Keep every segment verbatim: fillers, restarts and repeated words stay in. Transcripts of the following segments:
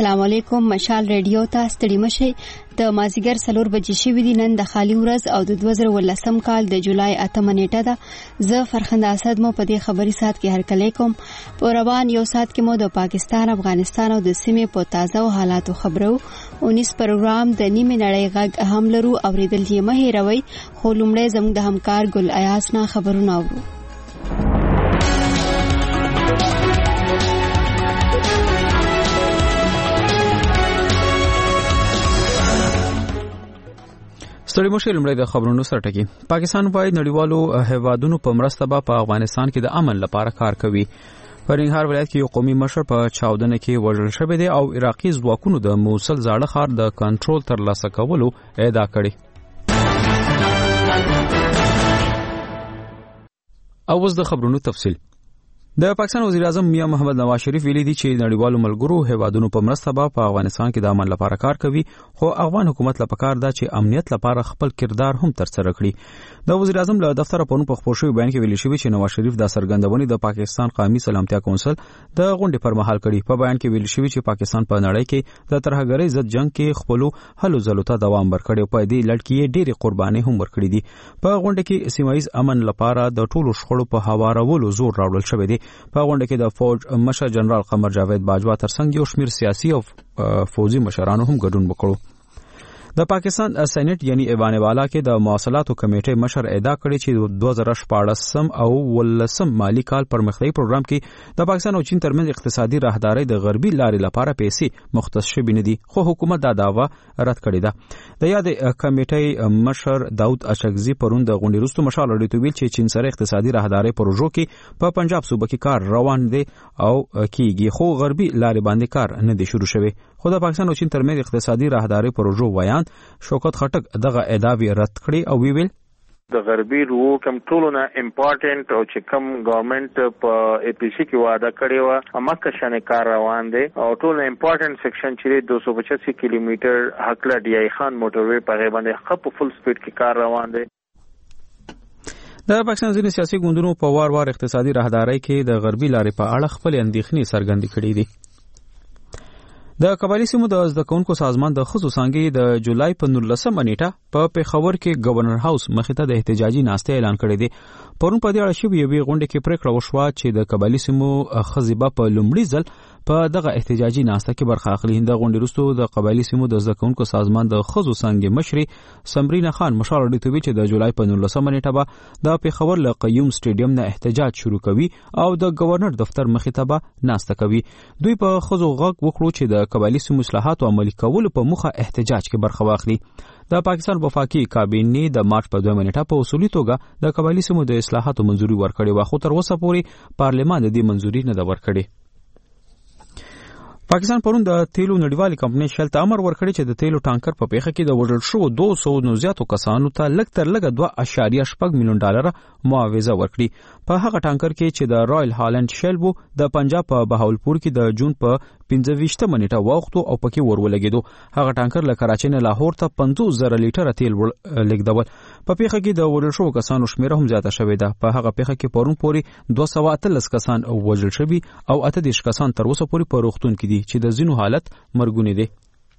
السلام علیکم. مشال ریډیو ته ستړي مشي. د مازیګر څلور بجې شوې دي. نن د خالي ورځ او د دوه زره ولسم کال د جولای اتمه نیټه ده. زه فرخنده اسد مو په دې خبري سات کې هرکلی کوم. په روان یو سات کې مو د پاکستان، افغانستان او د سیمې په تازه حالاتو خبرو. اونیس پروګرام د نیمه نړۍ غږ هم لرو. اوریدل یې مه هېروئ. خو لومړی زموږ د همکار ګل ایاس نه خبرونه اورو. ستړي مشه لمړی د خبرونو سره ټکی. پاکستان وايي نړیوالو هیوادونو په مرسته به په افغانستان کې د امن لپاره کار کوي. په ننګرهار ولایت کې یو قومي مشر په چاودنه کې وژل شوی دی او عراقي ځواکونو د موصل زاړه ښار د کنټرول ترلاسه کولو ادعا کړې. او اوس د خبرونو تفصیل. د پاکستان وزیر اعظم میاں محمد نواز شریف ویلي دی چې نړیوالو ملګرو هیوادونو په مرسته به په افغانستان کې د امن لپاره کار کوي، خو افغان حکومت لپاره کار ده چې امنیت لپاره خپل کردار هم ترسره کړي. د وزیر اعظم له دفتر په په خبر شوی بیان کې ویلي شوی چې نواز شریف د سرګندونې د پاکستان قومي سلامتیا کونسل د غونډې پر مهال کړي. په بیان کې ویلي شوی چې پاکستان په نړۍ کې د ترهګرۍ ضد جنگ کې خپل هلو ځلو ته دوام ورکړي او په دې لړ کې ډېری قرباني هم ورکړي دي. په غونډه کې سیمایي امن لپاره د ټولو شخړو په هوارولو زور راوړل شوی دی. په غونډه کې د فوج مشر جنرال قمر جاوید باجوا ترڅنګ یو شمیر سیاسي او فوجي مشرانو هم ګډون وکړو. د پاکستان سېنات یعنی ایوان والا کې د مواصلاتو کمیټې مشر ادعا کړې چې دوه زره شپاړسم او ولسم مالی کال پرمختیايي پروګرام کې د پاکستان او چین ترمنځ اقتصادي راهداري د غربي لارې لپاره پیسې مختص شوي نه دي، خو حکومت دا دعوه رد کړې ده. د یاد کمیټې مشر داود اشکزي پرون د غونډې وروسته مشال اړیدو ویل چې چین سره اقتصادي راهداري پروژو کې په پنجاب صوبه کې کار روان دی او کیږي، خو غربي لارې باندې کار نه دی شروع شوی. خو د پاکستان او چین ترمنځ اقتصادي راهداري پروژو ویان شوکت خټک دغه ادعاوی رد کړي او وی ویل د غربي رو کم ټولونه امپورټنت او چې کم گورنمنت په ای پی سی کې وعده کړی و امکه شنه کار روان دي او ټولونه امپورټنت سیکشن چې دو سو پچاسی کیلومتر حقله ډی ای خان موټروي په غي باندې خپ فل سپیډ کې کار روان دي. د پاکستان ځینې سیاسي ګوندونو په وار وار اقتصادي راهداري کې د غربي لارې په اړه خپل اندېښنې څرګندې کړې دي. د قبایلی سیمو د زده کوونکو سازمان د خصوصي څانګې د جولای په نولسمه نیټه په پیښور کې گورنر هاوس مخې ته د احتجاجي ناستې اعلان کړی دی. پرون په دې اړه شوې یوې غونډې کې پریکړه وشوه چې د قبایلی سیمو خزیبه په لومړي ځل په دغه احتجاجي ناسته کې برخه اخلي. د غونډې وروسته د قبایلی سیمو د زده کوونکو سازمان د خصوصي څانګې مشري سمرینا خان مشال اړیدو چې د جولای په نولسمه نیټه به د پیښور له قیوم سټیډیم نه احتجاج شروع کوي او د گورنر دفتر مخې ته به ناسته کوي. دوی په خزو غږ وکړو چې د قبایلی سیمو اصلاحات عملي کولو په مخه احتجاج کې برخه واخلي. د پاکستان وفاقي کابینې د مارچ په دوه نیټه په اصولي توګه د قبایلی سیمو د اصلاحاتو منځوري ورکړې و، خو تر اوسه پورې پارلمان د دې منځوري نه ده ورکړې. پاکستان پرون د تیلو نړیوالې کمپنۍ شل ته امر ورکړی چې د تیلو ټانکر په پیښه کې د وژل شوو دوه سوه نو زیاتو کسانو ته لږ تر لږه دوه اعشاریه شپږ میلیون ډالر معاوضه ورکړي. په هغه ټانکر کې چې د رایل هالند شل وو د پنجاب په بهاولپور کې د جون په پنځه ویشتمه نیټه واوښتو او پکې ورولګېدو. هغه ټانکر له کراچۍ نه لاهور ته پنځوس زره لیټره تیل لېږدول. په پیښه کې د وژل شوو کسانو شمیره هم زیاته شوې ده. په هغه پیښه کې پرون پورې دوه سوه اتلس کسان وژل شوي او اته دېرش کسان تر اوسه پورې په روغتون کې دي چې د ځینو حالت مرګونی دی.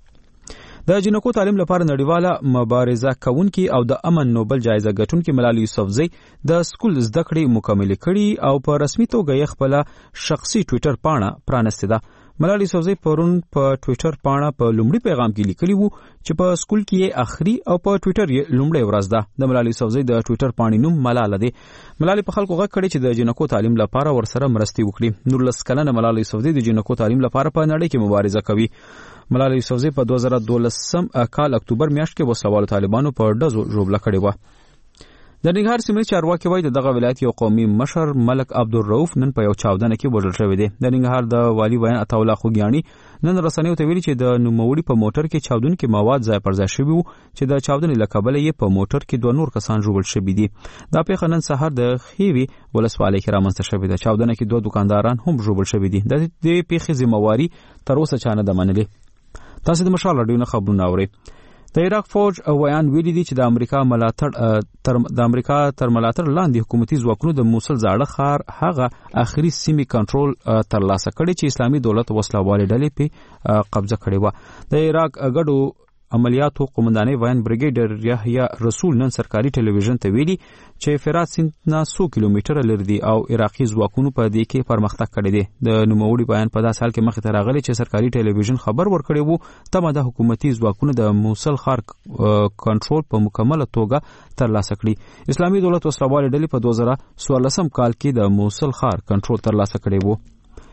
د جنکو تعلیم لپاره نړیواله مبارزه کوونکي او د امن نوبل جایزه ګټونکي ملالۍ یوسفزۍ د سکول زده کړې مکملې کړي او په رسمي توګه یې خپله شخصي ټویټر پاڼه پرانستې ده. ملالۍ یوسفزۍ پرون په ټویټر پاڼه په لومړي پیغام کې لیکلي وو چې په سکول کې یې اخري او په ټویټر یې لومړی ورځ ده. د ملالۍ یوسفزۍ د ټویټر پاڼې نوم ملاله دی. ملالۍ په خلکو غږ کړی چې د جنکو تعلیم لپاره ورسره مرستې وکړي. نولس کلنه ملالۍ یوسفزۍ د جنکو تعلیم لپاره په نړۍ کې مبارزه کوي. ملالۍ یوسفزۍ په دوه زره دولسم کال اکتوبر میاشت کې وسلوالو طالبانو په ډزو ژوبله کړې وه. د ننګرهار سیمې چارواکي وایي د دغه ولایت یو قومي مشر ملک عبدالرؤف نن په یو چاودنه کې وژل شوی دی. د ننګرهار د والي ویان عطاالله خوږیاڼي نن رسنیو ته ویلي چې د نوموړي په موټر کې چاودونکي مواد ځای پر ځای شوي وو چې د چاودنې له کبله یې په موټر کې دوه نور کسان ژوبل شوي دي. دا پیښه نن سهار د خیوي ولسوالۍ کې رامنځته شوې ده. چاودنه کې دوه دکانداران هم ژوبل شوي دي. د دې پیښې ذمہواري تر اوسه چا نه ده منلې. تاسو د مشال راډیو نه خبرونه اورئ. د عراق فوج ویان ویلي دي چې د امریکا ملاتړ تر د امریکا تر ملاتړ لاندې حکومتي ځواکونو د موصل زاړه ښار هغه اخري سیمې کنټرول ترلاسه کړي چې اسلامي دولت وسلوالې ډلې په قبضه کړې و. د عراق ګډو عملیاتو قومندانۍ ویان بریګیډر یحیی رسول نن سرکاري ټلویزیون ته ویلي چې فرات سیند نه څو کیلومتره لري دي او عراقي ځواکونو په دې کې پرمختګ کړی دی. د نوموړي بیان په داسې حال کې مخې ته راغلی چې سرکاري ټلویزیون خبر ورکړی وو تمه د حکومتي ځواکونو د موصل ښار کنټرول په مکمله توګه ترلاسه کړي. اسلامي دولت وسلوالې ډلې په دوه زره څوارلسم کال کې د موصل ښار کنټرول ترلاسه کړی وو.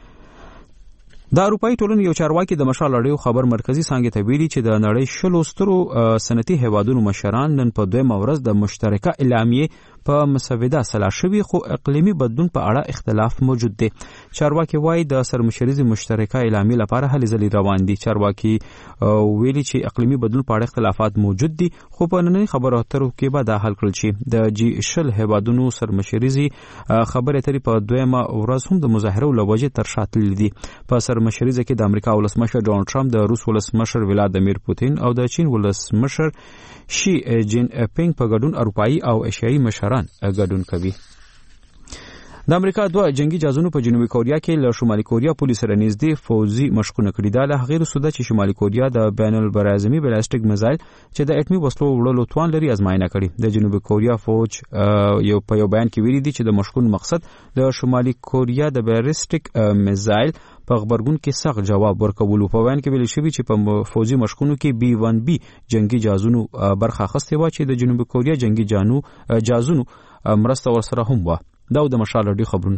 د اروپאי ټولنې یو چارواکي د مشال اړیو خبر مرکزی څنګه ته ویلي چې د نړۍ شلو سترو صنعتي هیوادونو مشران نن په دویمه ورځ د مشترکه اعلامیې په مسوده سلا شوی خو اقلیمي بدلون په اړه اختلاف موجود دی. چارواکي وایي د سرمشریزي مشترکه اعلامیې لپاره هلې ځلې روان دي. چارواکي ویلي چې اقلیمي بدلون په اړه اختلافات موجود دي خو په نننۍ خبرو اترو کې به دا حل کړل شي. د جی شل هیوادونو سرمشریزي خبرې اترې په دویمه ورځ هم د مظاهرو له وجې تر شا تللې دي. په سرمشریزه کې د امریکا ولسمشر ډونالد ټرمپ، د روس ولسمشر ولادیمیر پوتین او د چین ولسمشر شي جین پینګ په ګډون اروپאי او ایشیایي مشران ګډون کوي. د امریکا دوه جنگي جهازونو په جنوبي کوریا کې له شمالي کوریا پولیس سره نږدې فوزي مشقونه کړي. دا له غیر سوده چې شمالي کوریا د بین البراعظمي بالستیک میزایل چې د اټمي وسلو وړلو توان لري ازمایښت کړي. د جنوبي کوریا فوج یو په یو بیان کې ویلي دي چې د مشقونو مقصد د شمالي کوریا د بالستیک میزایل په خبرګون کې سخت جواب ورکول. په بیان کې ویل شوی چې په فوزي مشقونو کې بي ون بي جنگي جهازونو برخه اخیستې و چې د جنوبي کوریا جنگي جانو جهازونو مرسته ورسره هم و. دا د مشال اړیو خبرونه.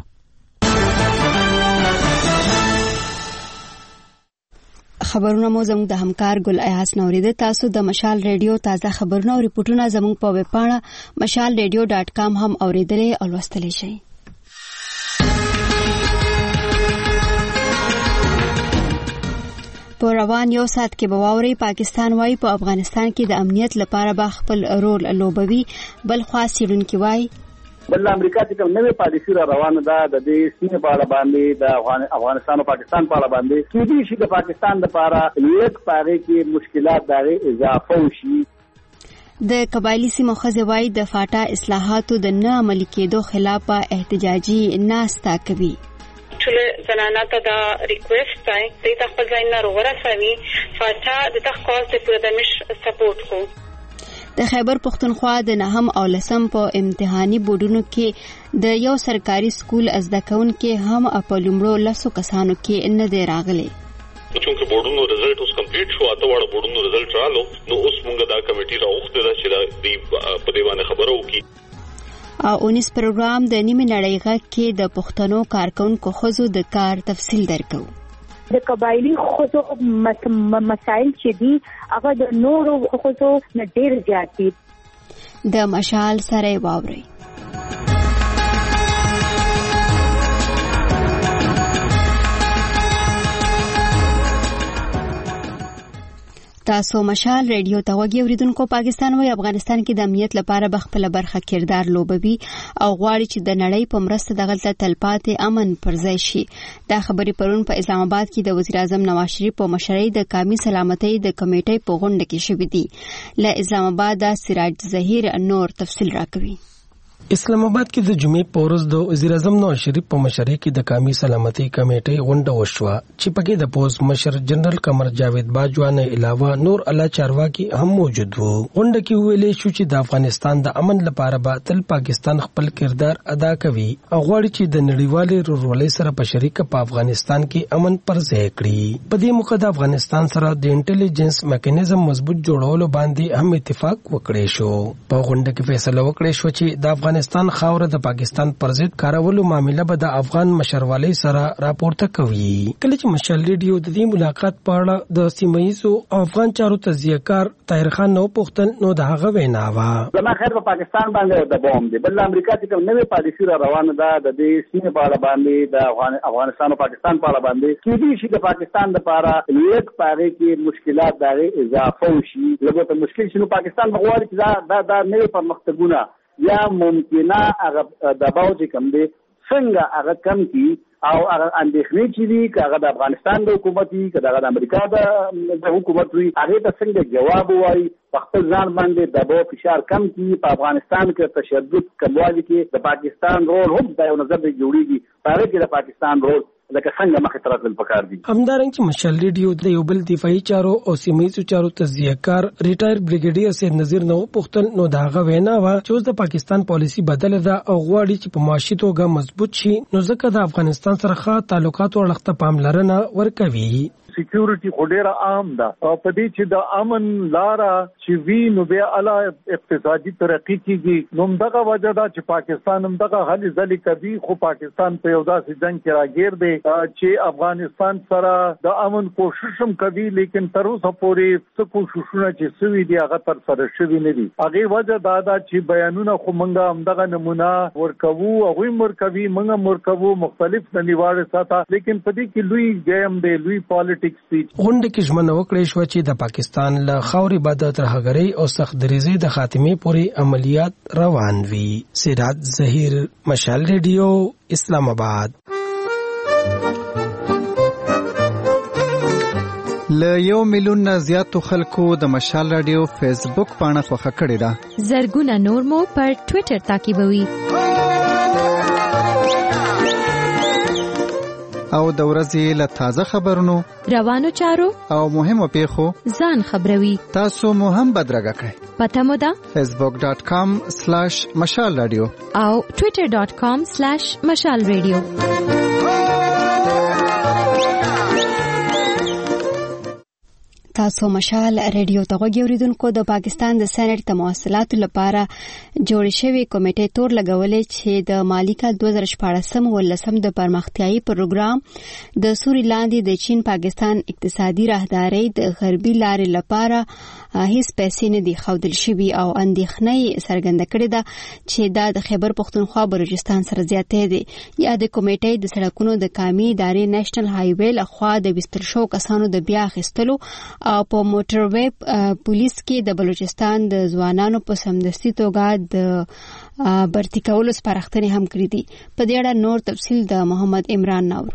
خبرونه مو زموږ د همکار ګل ایاس نوریده. تاسو د مشال ریډیو تازه خبرونه او ریپورتونه زموږ په ویب پاڼه مشال ریډیو ډاټ کام هم اوریدلای او لوستلای شئ. په روان یو ساعت کې به واوري پاکستان وايي په افغانستان کې د امنیت لپاره به خپل رول لوبوي. بل خاص چیرونکي وايي بل امریکا چې کوم نوې پالیسي را روانه ده د دې سیمې په اړه باندې د افغانستان او پاکستان په اړه باندې کې دي چې د پاکستان لپاره لیک پاره کې مشکلات دغه اضافه وشي. د قبایلی سیمو ښځې وايي د فاټا اصلاحاتو د نه عملي کېدو خلاف احتجاجي ناستا کوي. ټول زنانه ته دا ریکوست دی چې تاسو ځای نه ورسوي فاټا د تخصص په پردمش سپورټ کو. د خیبر پختونخوا د نهم او لسم په امتحاني بورډونو کې د یو سرکاري سکول زده کوونکي هم په لومړو لسو کسانو کې نه دی راغلي. چونکه بورډونو رزلټ اوس کمپلیټ شو، اته وړ بورډونو رزلټ رالو، نو اوس موږ دا کمیټي راوخته ده چې د په دیوانه خبرو وکړي. او اونیس پروګرام د نیمه نړۍ غږ کې د پښتنو کارکونکو ښځو د کار تفصیل درکو. د قبایلی ښځو مسایل چې دي هغه د نورو ښځو نه ډېر زیات دي. د مشال سره واوري. تاسو مشال ریډیو ته وګورئ. اوریدونکو پاکستان وايي افغانستان کې د امنیت لپاره بخپله برخه کردار لوبوي او غواړي چې د نړۍ په مرسته دغلته تلپاتې امن پرځای شي. دا خبرې پرون په اسلام آباد کې د وزیر اعظم نواز شریف په مشرۍ د قومي سلامتۍ د کمیټې په غونډه کې شوې دي. له اسلام آباد سراج ظهیر نور تفصیل راکوي. اسلام آباد کې د جمعې په ورځ د وزیر اعظم نواز شریف په مشرۍ کې د قومي سلامتۍ کمیټې غونډه وشوه چې پکې د پوز مشر جنرال قمر جاوید باجوا نه علاوه نور اعلی چارواکي هم موجود وو. غونډه کې ویلې شو چې د افغانستان د امن لپاره به تل پاکستان خپل کردار ادا کوي او غواړي چې د نړیوالې ورورولۍ سره په شریکه په افغانستان کې امن پرځای کړي. په دې موخه د افغانستان سره د انټيليجنس میکانیزم مضبوط جوړولو باندې هم اتفاق وکړی شو. په غونډه کې فیصله وکړی شو چې د افغانستان خاوره د پاکستان پر ضد کارولو معاملې به د افغان مشروالۍ سره راپورته کوي. کله چې مشال ریډیو د دې ملاقات په اړه د سیمه‌ییزو افغان چارو تجزیه‌کار طاهر خان نو پوښتل نو د هغه وینا وا زما خیر په پاکستان باندې د بوم دی. بل امریکا چې کوم نوې پالیسي را روانه ده د دې سیمې په اړه باندې د افغانستان او پاکستان په اړه باندې کې دي چې د پاکستان لپاره لیک پاره کې مشکلات دغه اضافه وشي. لږه ته مشکل شنو پاکستان غواړي چې دا دا نوې پرمختګونه یا ممکنه هغه د باو چې کم دي څنګه هغه کم کی او هغه اندېښنې چې دي که هغه د افغانستان د حکومت وي که هغه د امریکا د حکومت وي هغې ته څنګه جواب ووایي په خپل ځان باندې دباو فشار کم کړي. په افغانستان کې تشدد کموالي کې د پاکستان رول هم دا یو نظر دی جوړېږي په هغې کې د پاکستان رول لکه څنګه مخې ته راتلل پکار دي. همدارنګه چې مشال ریډیو د یو بل دفاعي چارو او سیمه‌ییزو چارو تجزیه کار ریټایر بریګیډیر سید نذیر نو پختل نو دا هغه وینا و چې اوس د پاکستان پالیسی بدل ده او غواړي چې په معاشي توګه مضبوط شي نو ځکه د افغانستان سره ښه تعلقات ورلخته پاملرنه ورکوي. سکیورټي خو ډیره عام ده او په دې چې د امن لاره چې وی نو بیا اعلی اقتصادي ترقی کیږي نو دغه وجه ده چې پاکستان هم دغه هلي ځلي کوي خو پاکستان په یو داسې جنگ کې راګیر دی چې افغانستان سره د امن کوشش هم کوي لیکن تر اوسه پورې څه کوششونه چې سوي دي هغه تر سره شوي نه دي. هغه وجه دا ده چې بیانونه خو موږ هم دغه نمونه ورکوو او هم ورکوي موږ هم ورکوو مختلف ننیواړ ساته لیکن په دې کې لوی گیم دی لوی پالیټیکس. غونډه کې ژمنه وکړې شو چې د پاکستان له خاورې بعد ترهګرۍ او سخت دریزۍ د خاتمې پورې عملیات روان وي. سراج ظهیر مشال ریډیو اسلام آباد. له یو میلیون نه زیاتو خلکو د مشال رادیو فیسبوک پاڼه خوښه کړې ده. زرګونه نور مو پر ټوئیټر تعقیبوي. او د ورځې له تازه خبرونو روانو چارو او مهمو پیښو ځان خبروي. تاسو مو هم بدرګه کړئ. پته مو ده فیسبوک ډاټ کام سلاش مشال رادیو او ټوئیټر ډاټ کام سلاش مشال رادیو. تاسو مشال ریډیو ته غوږی اوریدونکو د پاکستان د سېنات د مواصلاتو لپاره جوړ شوی کمیټې تور لګولې چې د مالی کال دوه زره شپاړسم ولسم د پرمختیایي پروګرام د سوري لاندې د چین پاکستان اقتصادي راهداري د غربي لارې لپاره هیڅ پیسې نه دي ښودل شوي او اندېښنه څرګنده کړې ده چې دا د خیبر پختونخوا بلوچستان سره زیاتې دي. یا د کمیټې د سړکونو د قومي ادارې نېشنل هایوې لخوا د وستل شو کسانو د بیا اخیستلو او په موټر وې پولیس کې د بلوچستان د ځوانانو په سمدستي توګه د برتي کولو سپارښتنې هم کړې دي. په دې اړه نور تفصیل د محمد عمران ناورو.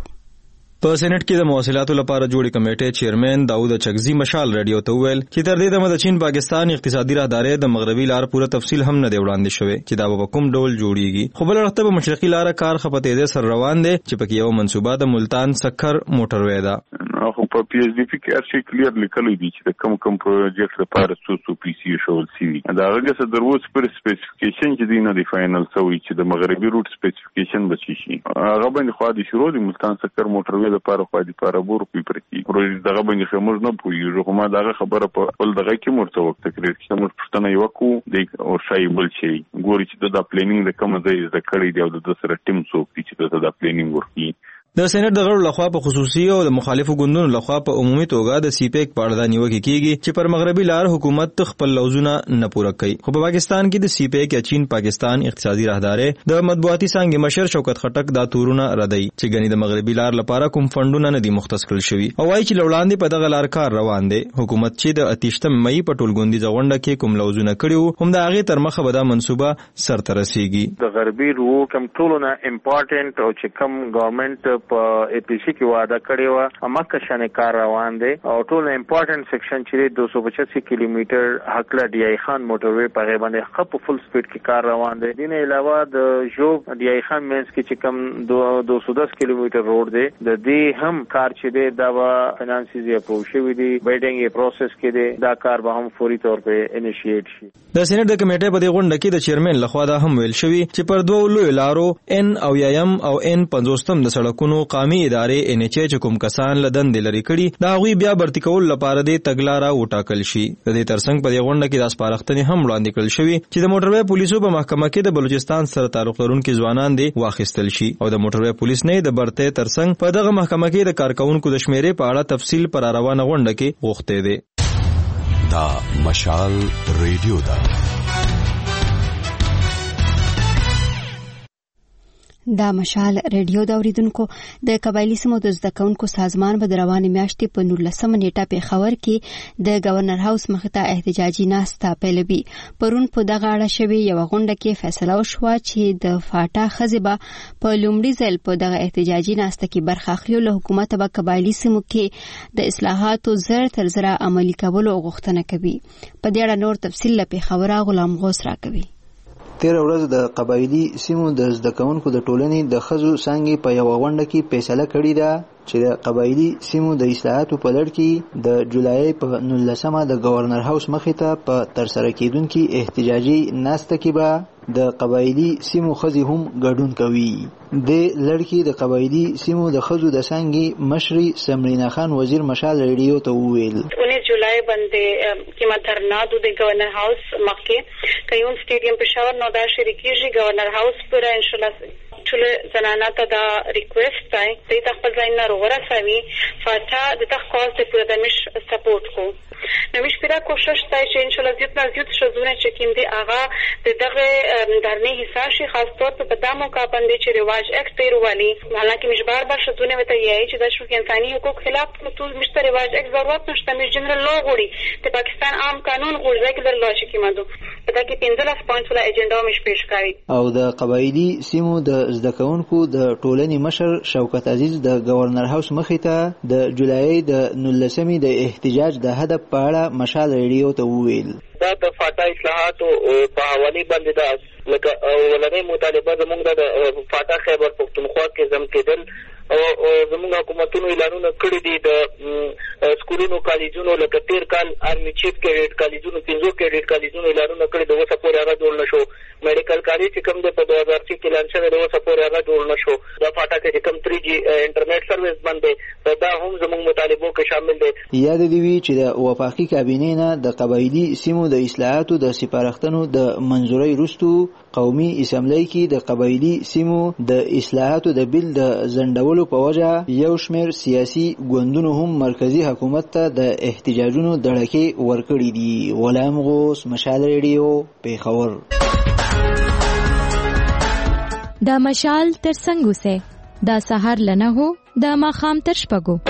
په سېنات کې د مواصلاتو لپاره جوړې کمیټې چیرمن داوود چغزي مشال رادیو ته ویل چې تر دې دمه د چین پاکستان اقتصادي راهداري د مغربي لار پوره تفصیل هم نه دی وړاندې شوی چې دا په کوم ډول جوړیږي. خو بل اړخ په مشرقي لار کار خپته دې سر روان دي چې پکې یو منصوبه د ملتان سکر موټر وې ده. خو په پی ایچ ډی پی کې ارشي کلیر لیکلی دی چې کوم کوم پروجیکټ لپاره څو څو پی سی شول سی وي. دا هغه څه دروځ پر سپیسیفیکیشن چې دی نه دی فائنل سوی چې د مغربي روټ سپیسیفیکیشن بچی شي. هغه باندې خو د شروع د ملتان سکر موټر وې لپاره خو د رابور کوي پرکی پروژه دغه باندې خموج نه پوي خو ما دغه خبره په ول دغه کې مرته وخت تکرار کې موږ پښتنه یو کو د او شای بل شي ګوري چې د پلانینګ د کوم ځای د کړی دی او د سره ټیم څوک چې د پلانینګ ورکی. د سېنات د غړو لخوا په خصوصي او د مخالفو ګوندونو لخوا په عمومي توګه د سی پیک په اړه نیوکه کیږي چې پر مغربي لار حکومت خپل لوزونه نه پوره کوي. خو په پاکستان کې د سی پیک یا چین پاکستان اقتصادي راهداري د مطبوعاتي څنګه مشر شوکت خټک دا تورونه ردی چې غني د مغربي لار لپاره کوم فندونه نه دي مختص کړل شوی او وايي چې لوړاندې په دغه لار کار روان دی. حکومت چې د اتیشتم مې په ټولګوندي ځغونډه کې کوم لوزونه کړیو هم د هغه تر مخه به دا منصوبه سرته رسیږي. د غربي رو کوم ټولونه امپورټنت او چې کوم ګورنمنت په اي پی سی کې وعده کړی و امکه شنه کار روان دی او ټول امپورټنت سیکشن چې دو سو پچاسی کیلومتر حقله ډی آی خان موټر وې په غیبه باندې خپ فل سپیډ کې کار روان دی. دین علاوه د جوب ډی آی خان مینس کې چې کم دو سو دس کیلومتر روډ دی د دې هم کار چې دی دا و فینانسز یې اپروو شوی دی بیډینګ یې پروسس کې دی دا کار به هم فوري تور په انیشیټ شي. د سېنات د کمیټې په دې غونډه کې د چیرمن لخوا دا هم ویل شوی چې پر دوه لوی لارو ان او یم او ان پنځوستم د سړکونو قومي ادارې ان ایچ چې کوم کسان لدن د لری کړي دا غوي بیا برتی کول لپاره د تګلارا وټاکل شي. د دې ترڅنګ په دې غونډه کې د سپارښتنې هم وړاندې کړل شوی چې د موټروي پولیسو په محکمه کې د بلوچستان سره تعلق لرونکي ځوانان دي واخیستل شي او د موټروي پولیس نه د برته ترڅنګ په دغه محکمه کې د کارکونکو د شمیرې په اړه تفصیل پر روانه غونډه کې غوښته دي. دا مشال ریډیو دا دا مشال ریډیو د اوریدونکو د قبایلی سیمو د زده کوونکو سازمان به د روانې میاشتې په نولسمه نیټه پیښور کې د گورنر هاوس مخې ته احتجاجي ناسته پیلوي. پرون په دغه اړه شوې یوه غونډه کې فیصله وشوه چې د فاټا ښځې به په لومړي ځل په دغه احتجاجي ناسته کې برخه اخلي او له حکومته به قبایلی سیمو کې د اصلاحاتو زر تر زره عملي کولو غوښتنه کوي. په دې اړه نور تفصیل له پیښوره غلام غوث راکوي. تیر ورځ د قبایلی سیمو د زده کوونکو د ټولنې د ښځو څانګې په یوه غونډه کې فیصله کړې ده چې د قبایلی سیمو د اصلاحاتو په لړ کې د جولای په نولسمه د گورنر هاوس مخې ته په ترسره کېدونکي احتجاجي ناسته کې به د قبایلی سیمو ښځې هم ګډون کوي. د لړ کې د قبایلی سیمو د ښځو د څانګې مشري سمرینا خان وزیر مشال ریډیو ته وویل انیس جولای باندې کې مدرنا د گورنر هاوس مخکې کيون سټیډیم پېښور نو دا شریکیږي. گورنر هاوس پر ان شاء الله ټول زنانه ته دا ریکوست دی چې د خپل ځای نه ورسوي فاته د تخصص د پردمش سپورټ کو نو مش پیرا کوشش دی چې ان شاء الله زیات نه زیات شزونه چې کوم دی هغه د دغه درنې حصہ شي خاص طور په دامو کا باندې چې رواج اکټ پیروالي حالانکه مش بار بار شزونه وته یې چې د شو انساني حقوق خلاف ټول مشته رواج اکټ ضرورت نشته. مش جنرال لا غوړي د پاکستان عام قانون غوړي کې در لا شي کېمدو په دا کې پنځلس پوینټ ولا ایجنډا مش پیش کوي. او د قبایلی سیمو د زده کوونکو د ټولنې مشر شوکت عزیز د گورنر هاوس مخې ته د جولای د نولسمې د احتجاج د هدف په اړه مشال ریډیو ته وویل دا د فاټا اصلاحاتو په حواله باندې دا لکه ولنې مطالبه زموږ د فاټا خیبر پختونخوا کې زم کېدل او زموږ حکومتونو اعلانونه کړی دي د سکولونو کالجونو لکه تیر کال آرمي چیف کیډټ کالجونو پنځو کیډټ کالجونو اعلانونه کړی د وسه پورې هغه جوړ نشو. میډیکل کالج چې کوم د په دوه هزار کې اعلان شوی د وسه پورې هغه جوړ نشو. دا فاټا کې کوم تھری جی انټرنیټ سرویس باندې دا هم زموږ مطالبو کې شامل دي. یاد دی وی چې د وفاقي کابینې نه د قبایلی سیمو د اصلاحاتو د سپارښتنو د منځوري وروستو قومي اسمبلی کې د قبایلی سیمو د اصلاحاتو د بیل د زندولو په وجه یو شمېر سیاسي ګوندونو هم مرکزی حکومت ته د احتجاجونو دړکې ورکړي دي. غلام غوث مشال ریډیو پیښور. دا مشال تر څنګه سه دا سحر لنه هو دا ماخام تر شپږو.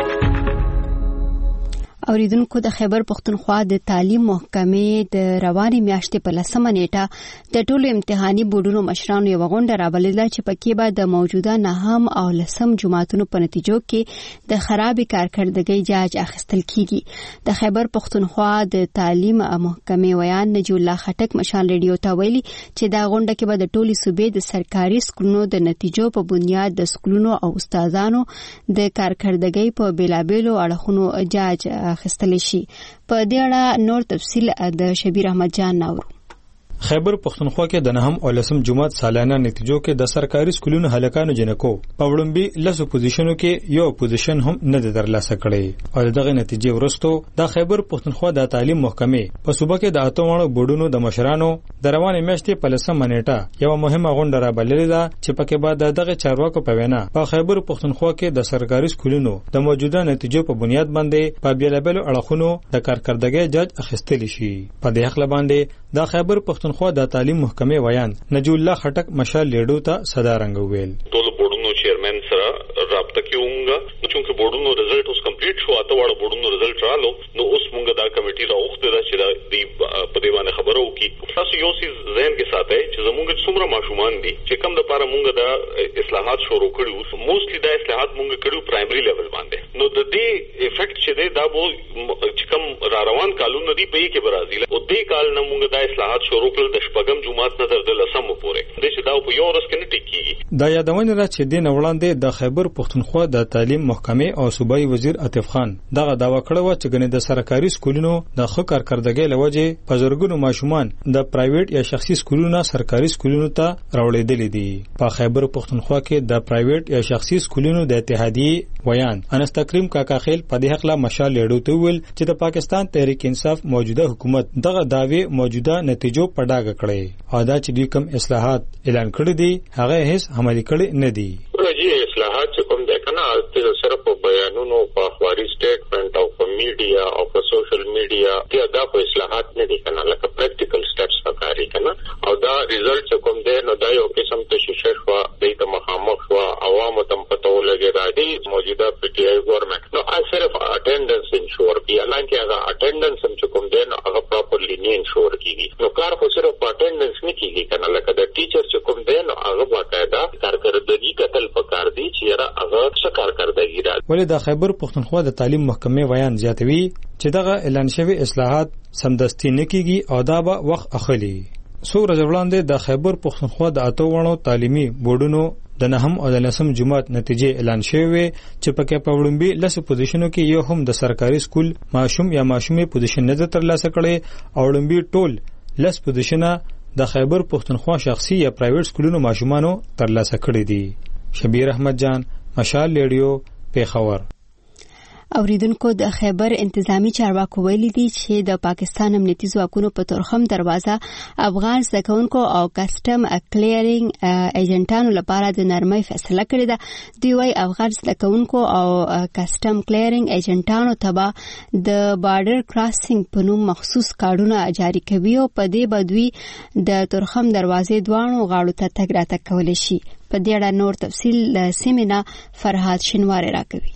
اوریدونکو د خیبر پختونخوا د تعلیم محکمې د روانې میاشتې په لسمه نیټه د ټولو امتحاني بورډونو مشرانو یوه غونډه رابلله چې پکې به د موجوده نهم او لسم جماعتونو په نتیجو کې د خرابې کارکردګۍ جاج اخیستل کیږي. د خیبر پختونخوا د تعلیم محکمې ویان نجیب الله خټک مشال ریډیو ته ویلي چې دا غونډه کې به د ټولي صوبې د سرکاري سکولونو د نتیجو په بنیاد د سکولونو او استادانو د کارکردګۍ په بیلابیلو اړخونو جاج اخیستل شي. په دې اړه نور تفصیل د شبیر احمد جان ناورو. خیبر پختونخوا کې د نهم او لسم جماعت سالانه نتیجو کې د سرکاري سکولونو هلکانو جنکو په وړاندې لسو پوزیشنو کې یو پوزیشن هم نه درلاسه کړي او دغه نتیجې ورستو د خیبر پختونخوا د تعلیم محکمې په صوبه کې د اتوانو بورډونو د مشرانو د روانې میاشتې په لسمه نیټه یو مهمه غونډه رابللې ده چې پکې بعد دغه چارواکو په وینا په خیبر پختونخوا کې د سرکاري سکولونو د موجوده نتیجو په بنیاد باندې په بیلابل اړخونو د کارکردګۍ جاج اخیستل شي. په دې حق باندې د خیبر پختونخوا د تعلیم محکمې ویان نجیب الله خټک مشال لیډو ته صدا رنگ ویل ټول بورډونو چیرمن سره رابطه کومګه چې بورډونو ریزلټ اوس کمپلیټ شو اته وړ بورډونو ریزلټ رالو نو اوس مونږ دا کمیټي راوخته دا چې د په دیوانه خبرو کې تاسو یو سیز ذهن کې ساتئ چې زمونږ څومره ماشومان دي چې کم د لپاره مونږ دا اصلاحات شروع کړو موستلی دا اصلاحات مونږ کړو پرایمري لیول باندې نو د دې افیکټ چې دی دا وو چې کم را روان کالونه دی په کې برازیل او دې کال نه مونږ دا اصلاحات شروع کړل د شپږم جماعت نه تر لسم پورې د چې دا په یو ورځ کې نه ټیکي. دا یادونه را چې د وړاندې د خیبر پختونخوا د تعلیم محکمې او صوبایي وزیر عاطف خان دغه داوا کړو چې ګنې د سرکاري سکولونو د ښه کارکردګۍ لوجه په زرګونو ماشومان د پرایویټ یا شخصي سکولونو سرکاري سکولونو ته راوړېدل دي. په خیبر پختونخوا کې د پرایویټ یا شخصي سکولونو د اتحادیې ویان انس تکریم کاکا خیل په دې حق لا مشال لیډو ته ویل چې د پاکستان تحریک انصاف موجوده حکومت دغه داوی موجوده نتیجو په ډاګه کړي او دا چې دوی کوم اصلاحات اعلان کړی دي هغه هیڅ عملي کړي نه دي. راځي اصلاحات چې کوم ده کنه د صرف په بیانونو په اخباري سټیټمنټ او په میډیا او په سوشل میډیا کې دا په اصلاحات نه دي کنه لکه پریکټیکل سټیپس پکاري کنه او دا ریزلټ چې کوم ده نو دا یو قسم ته شیشه شو د مخامخ ولې د خیبر پښتونخوا د تعلیم محکمې بیان زیاتوي چې دغه اعلان شوی اصلاحات سمدستي نه کیږي او دا به وخت اخلي. څو ورځې وړاندې د خیبر پښتونخوا د اته وړو تعلیمي بورډونو د نهم او د لسم جماعت نتیجې اعلان شوی چې پکې په وړاندې لس پوزیشنو کې یو هم د سرکاري سکول ماشوم یا ماشومې پوزیشن نه ترلاسه کړي او وړاندې ټول لس پوزیشنه د خیبر پښتونخوا شخصي یا پرایویټ سکولونو ماشومانو ترلاسه کړي دي. شبیر احمد جان، مشال ریډیو، پیښور. اوریدونکو د خیبر انتظامی چارواکو ویلي دي چې د پاکستان امنیتي ځواکونو په تورخم دروازه افغان زدهکوونکو او کسټم کلیرینګ ایجنټانو لپاره د نرمۍ فیصله کړې ده. دوی وايي افغان زدهکوونکو او کسټم کلیرینګ ایجنټانو ته به د بارډر کراسینګ په نوم مخصوص کارډونه جاري کوي او په دې به دوی د تورخم دروازې دواړو غاړو ته تګ راتګ کولی شي. په دې اړه نور تفصیل له سیمینه فرهاد شینواری راکوي.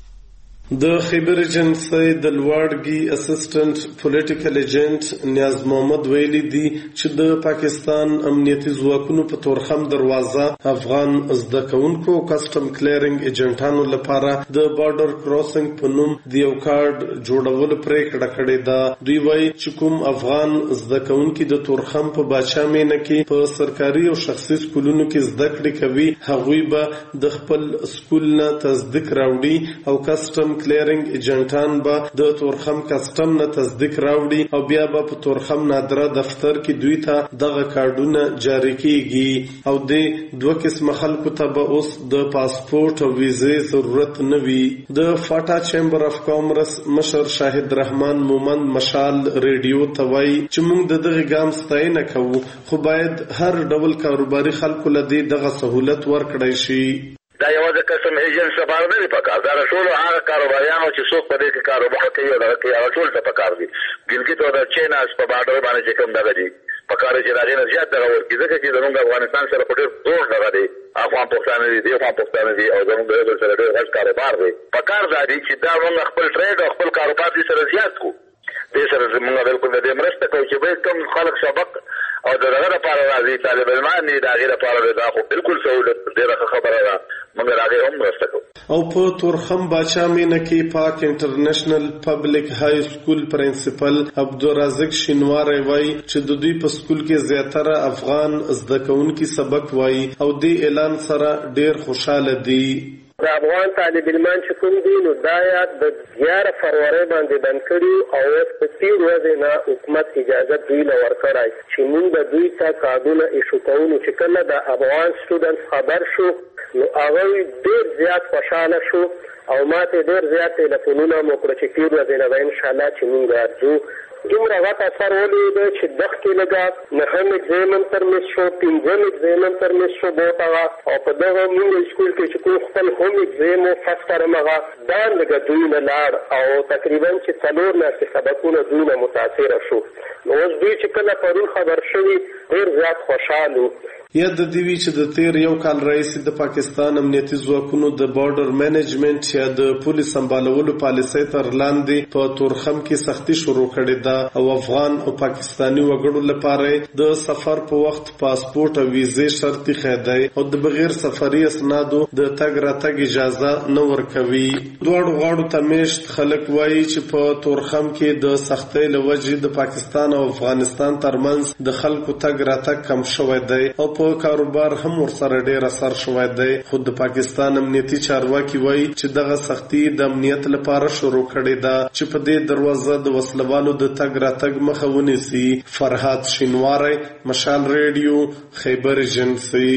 د خیبر ایجنسی د لوړګي اسسټنټ پولیټیکل ایجنټ نیاز محمد ویلي دي چې د پاکستان امنیتي ځواکونو په تورخم دروازه افغان زدهکوونکو او کسټم کلیرینګ ایجنټانو لپاره د بارډر کراسینګ په نوم د یو کارډ جوړولو پریکړه کړې ده. دوی وایي چې کوم افغان زدهکوونکي د تورخم په باچا مینه کې په سرکاري او شخصي سکولونو کې زده کړې کوي هغوی به د خپل سکول نه تصدیق راوړي او کسټم کلیرینګ ایجنټان به د تورخم کسټم نه تصدیق راوړي او بیا به په تورخم نادره دفتر کې دوی ته دغه کارډونه جاری کیږي او د دوه قسم خلکو ته به اوس د پاسپورت او ویزې ضرورت نه وي. د فاټا چیمبر اف کامرس مشر شاهد رحمان مومند مشال ریډیو ته وایي چې موږ د دغه ګام ستاینه کوو خو باید هر ډول کاروباري خلکو له دغه سہولت ورکړی شي. دا یوازې کسټم ایجنټ لپاره نه دی پکار، دا ټول هغه کاروباریانو چې څوک په دې کې کاروبار کوي او دغه کې هغه ټول ته پکار دي. ګلګت او د چینا په بارډر باندې چې کوم دغه دي پکار چې راځي نه زیات دغه ورکی ځکه چې زموږ افغانستان سره په ډېر زور دغه دی افغان پښتانه دي دی افغان پښتانه دي او زموږ د سره ډېر غټ کاروبار دی. پکار دا دی چې دا موږ خپل ټریډ او خپل کاروبار دې سره زیات کو دې سره موږ بالکل دې مرسته کوو چې به کوم خلک سبق او دغه لپاره راځي طالب علمان دي دغه لپاره دا خو بالکل سہولت ډېره خبره ده مګر هغه هم مرسته کوي. او په تورخم باچا مینه کې پاک انټرنیشنل پبلک های سکول پرنسپل عبدالرزاق شینواری وایي چې د دوی په سکول کې زیاتره افغان زدهکوونکي سبق وایي او د اعلان سره ډېر خوشاله دي. د افغان طالب علمان چې کوم دي نو دا یا د یاره فروری باندې بند کړي او اوس په تیر ورځې نه حکومت اجازه دوی له ورکړی چې موږ د دوی ته کارډونه ایشو کوو. نو چې کله د افغان سټوډنټ خبر شو نو هغه ډېر زیات خوشحاله شو او ما ته ډېر زیات ټلیفونونه مو کړه چې تیر ورځې نه به انشاءالله چې موږ راځو. دومره غټ اثر ولیده چې دښتې لږه نهم اګزامن تر مس شو، پنځم اګزامن تر مس شو بوت هغه او په دغه موږ سکول کې چې کوم خپل هم اګزام و فسټ ټرم هغه دا لږه دوی نه لاړ او تقریبا چې څلور میاشتې سبقونه دوی نه متاثره شو. نو اوس دوی چې کله پرون خبر شوي ډېر زیات خوشحال وو. یا د دې چې د تیر یو کال راهیسې د پاکستان امنیتي ځواکونو د بارډر مینجمنت یا د پولیس سمبالولو پالیسۍ تر لاندې په تورخم کې سختي شروع کړې ده او افغان او پاکستاني وګړو لپاره د سفر په وخت پاسپورت او ویزې شرطي خېدای او د بغیر سفري اسنادو د تګ راتګ اجازه نه ورکوي. دواړو غاړو ته میشت خلک وایي چې په تورخم کې د سختۍ له وجې د پاکستان او افغانستان ترمنځ د خلکو تګ راتګ کم شوی دی او په کاروبار هم ورسره ډېر اثر شوی دی. خو د پاکستان امنیتي چارواکي وایي چې دغه سختي د امنیت لپاره شروع کړې ده چې په دې دروازه د وسلوالو د تګ راتګ مخه ونیسي. فرهاد شینواری، مشال ریډیو، خیبر ایجنسی.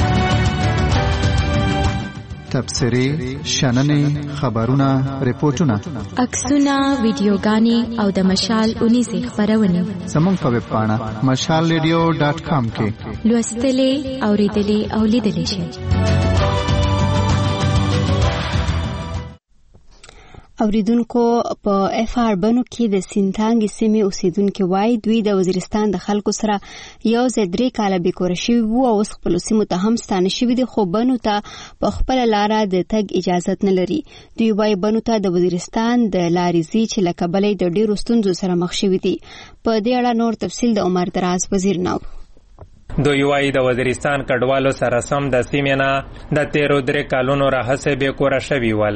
تبصرې، شننې، خبرونه، ریپورتونه، عکسونه، ویډیوګانې او د مشال اونیزې خبرونه زموږ په ویب پاڼه مشال ریډیو ډاټ کام کې لوستلې، اوریدلې او لیدلې شئ. اوریدونکو په اف آر بنو کې د سینتانګ سیمې اوسیدونکو وای دوی د وزیرستان د خلکو سره یو ځای درې کاله بیکور شوي وو او اوس خپل سیمو ته هم ستانه شوي دي خو بنو ته په خپل لاره د تګ اجازه نه لري. دوی وای بنو ته د وزیرستان د لارې ځي چې لکه بلې د ډیرو ستونزو سره مخ شوي دي. په دې اړه نور تفصیل د عمر دراز وزیر نو دوی وایي د وزیرستان کډوالو سره سم د سیمې نه د تیرو درې کالونو راهیسې بیکوره شوي ول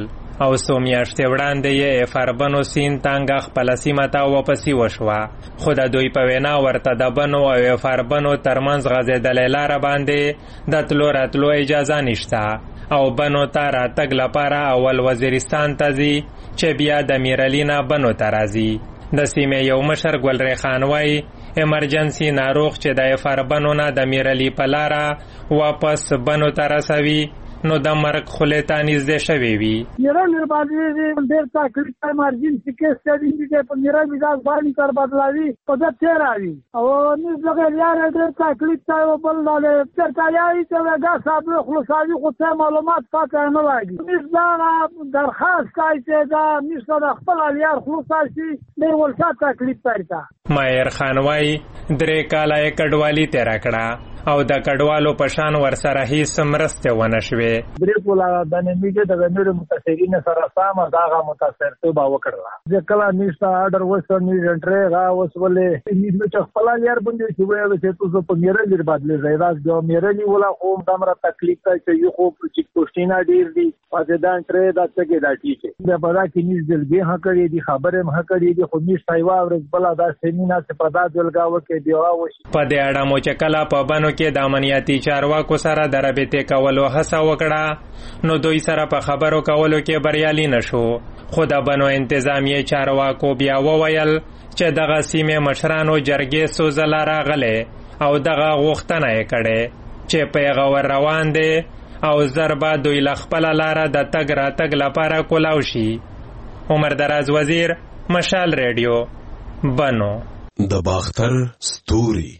او څو میاشتې وړاندې یې فاربنو سیند تانګه خپله سیمه ته واپسي وشوه، خو د دوی په وینا ورته د بنو او فاربنو ترمنځ غځېدلې لاره باندې د تلو راتلو اجازه نشته او بنو ته راتګ لپاره اول وزیرستان ته ځي چې بیا د میرعلي نه بنو ته راځي. د سیمې یو مشر ګلرې خان وایي ایمرجنسي ناروغ چې د فاربنو نه د میرعلي په لاره واپس بنو ته رسوي نو د مرګ خولې ته نږدې شوی وي. میرعلي باندې ډېر تکلیف ته ایمرجنسي کیس کړي چې په میرعلي مزاج باندې کار بدلاوي او د تیر اوي او نس لګي یار ډېر تکلیف ته بل لاله چرتایي چې دا صاحب خلاصوي خو څه معلومات پاتې نه لګي. نس دا درخواست کوي چې دا نس د خپل یار خلاصي ډېر ولڅا تکلیف پرتا. مایر خان وايي درې کاله یې کډوالي تیر کړه او د کډوالو په شان ورسره هیڅ مرستې ونه شوې. درې کوله د نمیږي د نړۍ متاثرین سره سم داغه متاثر ته با وکړه چې کله نشته آرډر وسو نه رنټره غا وسولې نیمه چې خپل یار باندې چې وایي چې تاسو په میرعلي باندې زیراز جو میرعلي ولا خو دمره تکلیف ته چې یو خو چې کوشتینا ډیر دي پاتې دا انټره دا څنګه دا ټیټه دا بدا کې نیز دلګي ها کړی دي خبره مه کړی دي خو نشته یو ورځ بل دا سیمینا څخه په دا دلګاو کې دی او په دې اړه مو چې کله په بنو کې د امنیتي چارواکو سره د رابطې کولو هڅه وکړه نو دوی سره په خبرو کولو کې بریالي نشو، خو د بنو انتظامیه چارواکو بیا وویل چې دغه سیمې مشرانو جرګې څو ځله راغلې او دغه غوښتنه یې کړې چې پیغور روان دی او زر به دوی له خپله لاره د تګ راتګ لپاره کولاو شي. عمر دراز وزیر، مشال ریډیو، بنو. د باختر ستوري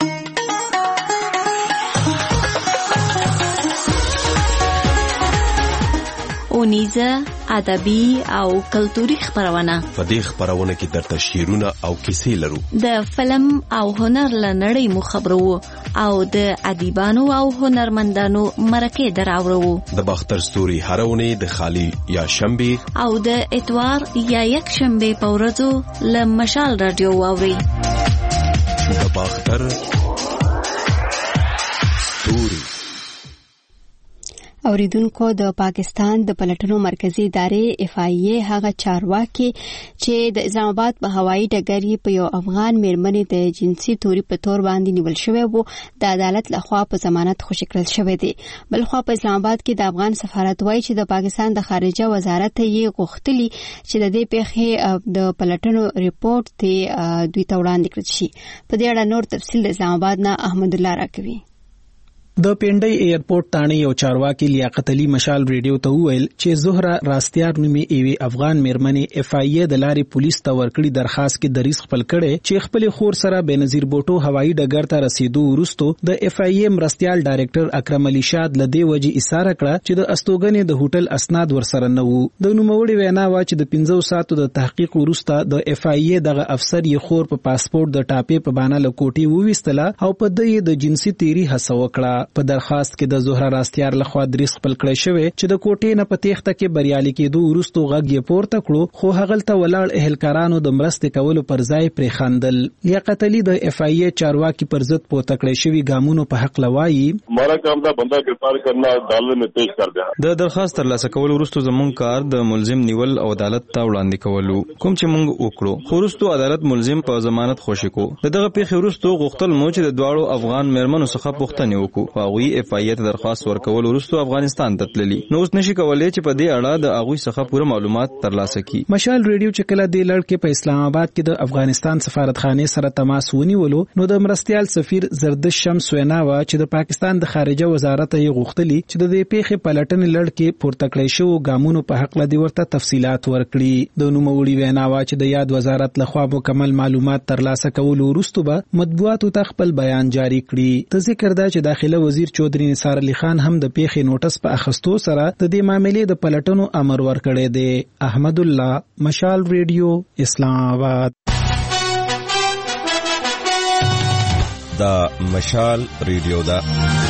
اونیزه ادبي او کلتوري خبرونه. په دې خبرونه کې درته شعرونه او کیسې لرو. د فلم او هنر لنړۍ مو خبرو او د ادیبانو او هنرمندانو مرکې دراوړو. د باختر ستوري هرونه د خالی یا شنبه او د اتوار یا یک شنبه په ورځو له مشال رادیو واوري. د باختر ستوري. اوریدونکو، د پاکستان د پلټنو مرکزی ادارې اف آی ای هغه چارواکي چې د اسلام آباد په هوایي ډګر په یو افغان میرمنې د جنسي توري په تور باندې نیول شوی وو د عدالت لخوا په ضمانت خوشی کړل شوی دی. بلخوا په اسلام آباد کې د افغان سفارت وایي چې د پاکستان د خارجه وزارت یې غوښتلی چې د دې پیښې د پلټنو ریپورت ته دوی ته وړاندې کړل شي. په دې اړه نور تفصیل د اسلام آباد نه احمد الله راکوي. د پینډای ایرپورټ تانه یو چارواکي لیاقت علي مشال ریډیو ته وویل چې زهره راستیار نومي ایوي افغان میرمنې اف آی ای د لارې پولیس ته ورکړي درخواست کې دریس خپل کړي چې خپل خور سره بنظیر بوټو هوایي ډګر ته رسیدو وروسته د اف آی ای مرستيال ډایریکټر اکرم علي شاد لدی وجه اشاره کړه چې د استوګنې د هوټل اسناد ورسره نه وو. د نوموړي وینا وا چې د پنځه ساعتو د تحقیق وروسته د اف آی ای دغه افسر یې خور په پاسپورت د ټاپې په بانه لکوټي وويستله او په دې د جنسي تیری هڅه وکړه. په درخواست کې د زهره راستیار لخوا دریس خپل کړی شوی چې د کوټې نه په تېښته کې بریالي کېدو وروسته غږ یې پورته کړو، خو هغلته ولاړ اهلکارانو د مرستې کولو پر ځای پرې خندل. لیاقت علي د اف آی ای چارواکي پر ضد پورته کړی شوي ګامونو په حق لوایي हमारा काम था बंदा गिरफ्तार करना, अदालत में पेश कर दिया. د درخواست ترلاسه کول وروسته زموږ کار د ملزم نیول او عدالت ته وړاندې کولو کوم چې موږ وکړو، خو وروسته عدالت ملزم په ضمانت خوشی کو. دغه پیښې وروسته غوښتل مو چې د دواړو افغان میرمنو څخه پوښتنه وکړو. هغوی اف آی ای ته درخواست ورکول وروسته افغانستان ته تللي، نو اوس نشي کولای چې په دې اړه د هغوی څخه پوره معلومات ترلاسه کړي. مشال ریډیو چې کله د لړ کې په اسلام آباد کې د افغانستان سفارتخانه سره تماس ونیولو، نو د مرستيال سفیر زردش شمس وینا وا چې د پاکستان د خارجه وزارت یې غوښتلی چې د دې پیښې پلټنې لړ کې پورته کړی شو ګامونو په حق لدی ورته تفصيلات ورکړي. د نوموړي وینا وا چې د یاد وزارت لخوا مکمل معلومات ترلاسه کول وروسته به مطبوعاتو ته خپل بیان جاری کړي. ته ذکر دا چې داخله وزیر چودري نثار علي خان هم د پیښې نوټس په اخستو سره د دې معاملې د پلټنو امر ورکړی دی. احمد الله، مشال ریډیو، اسلام آباد. دا مشال ریډیو دا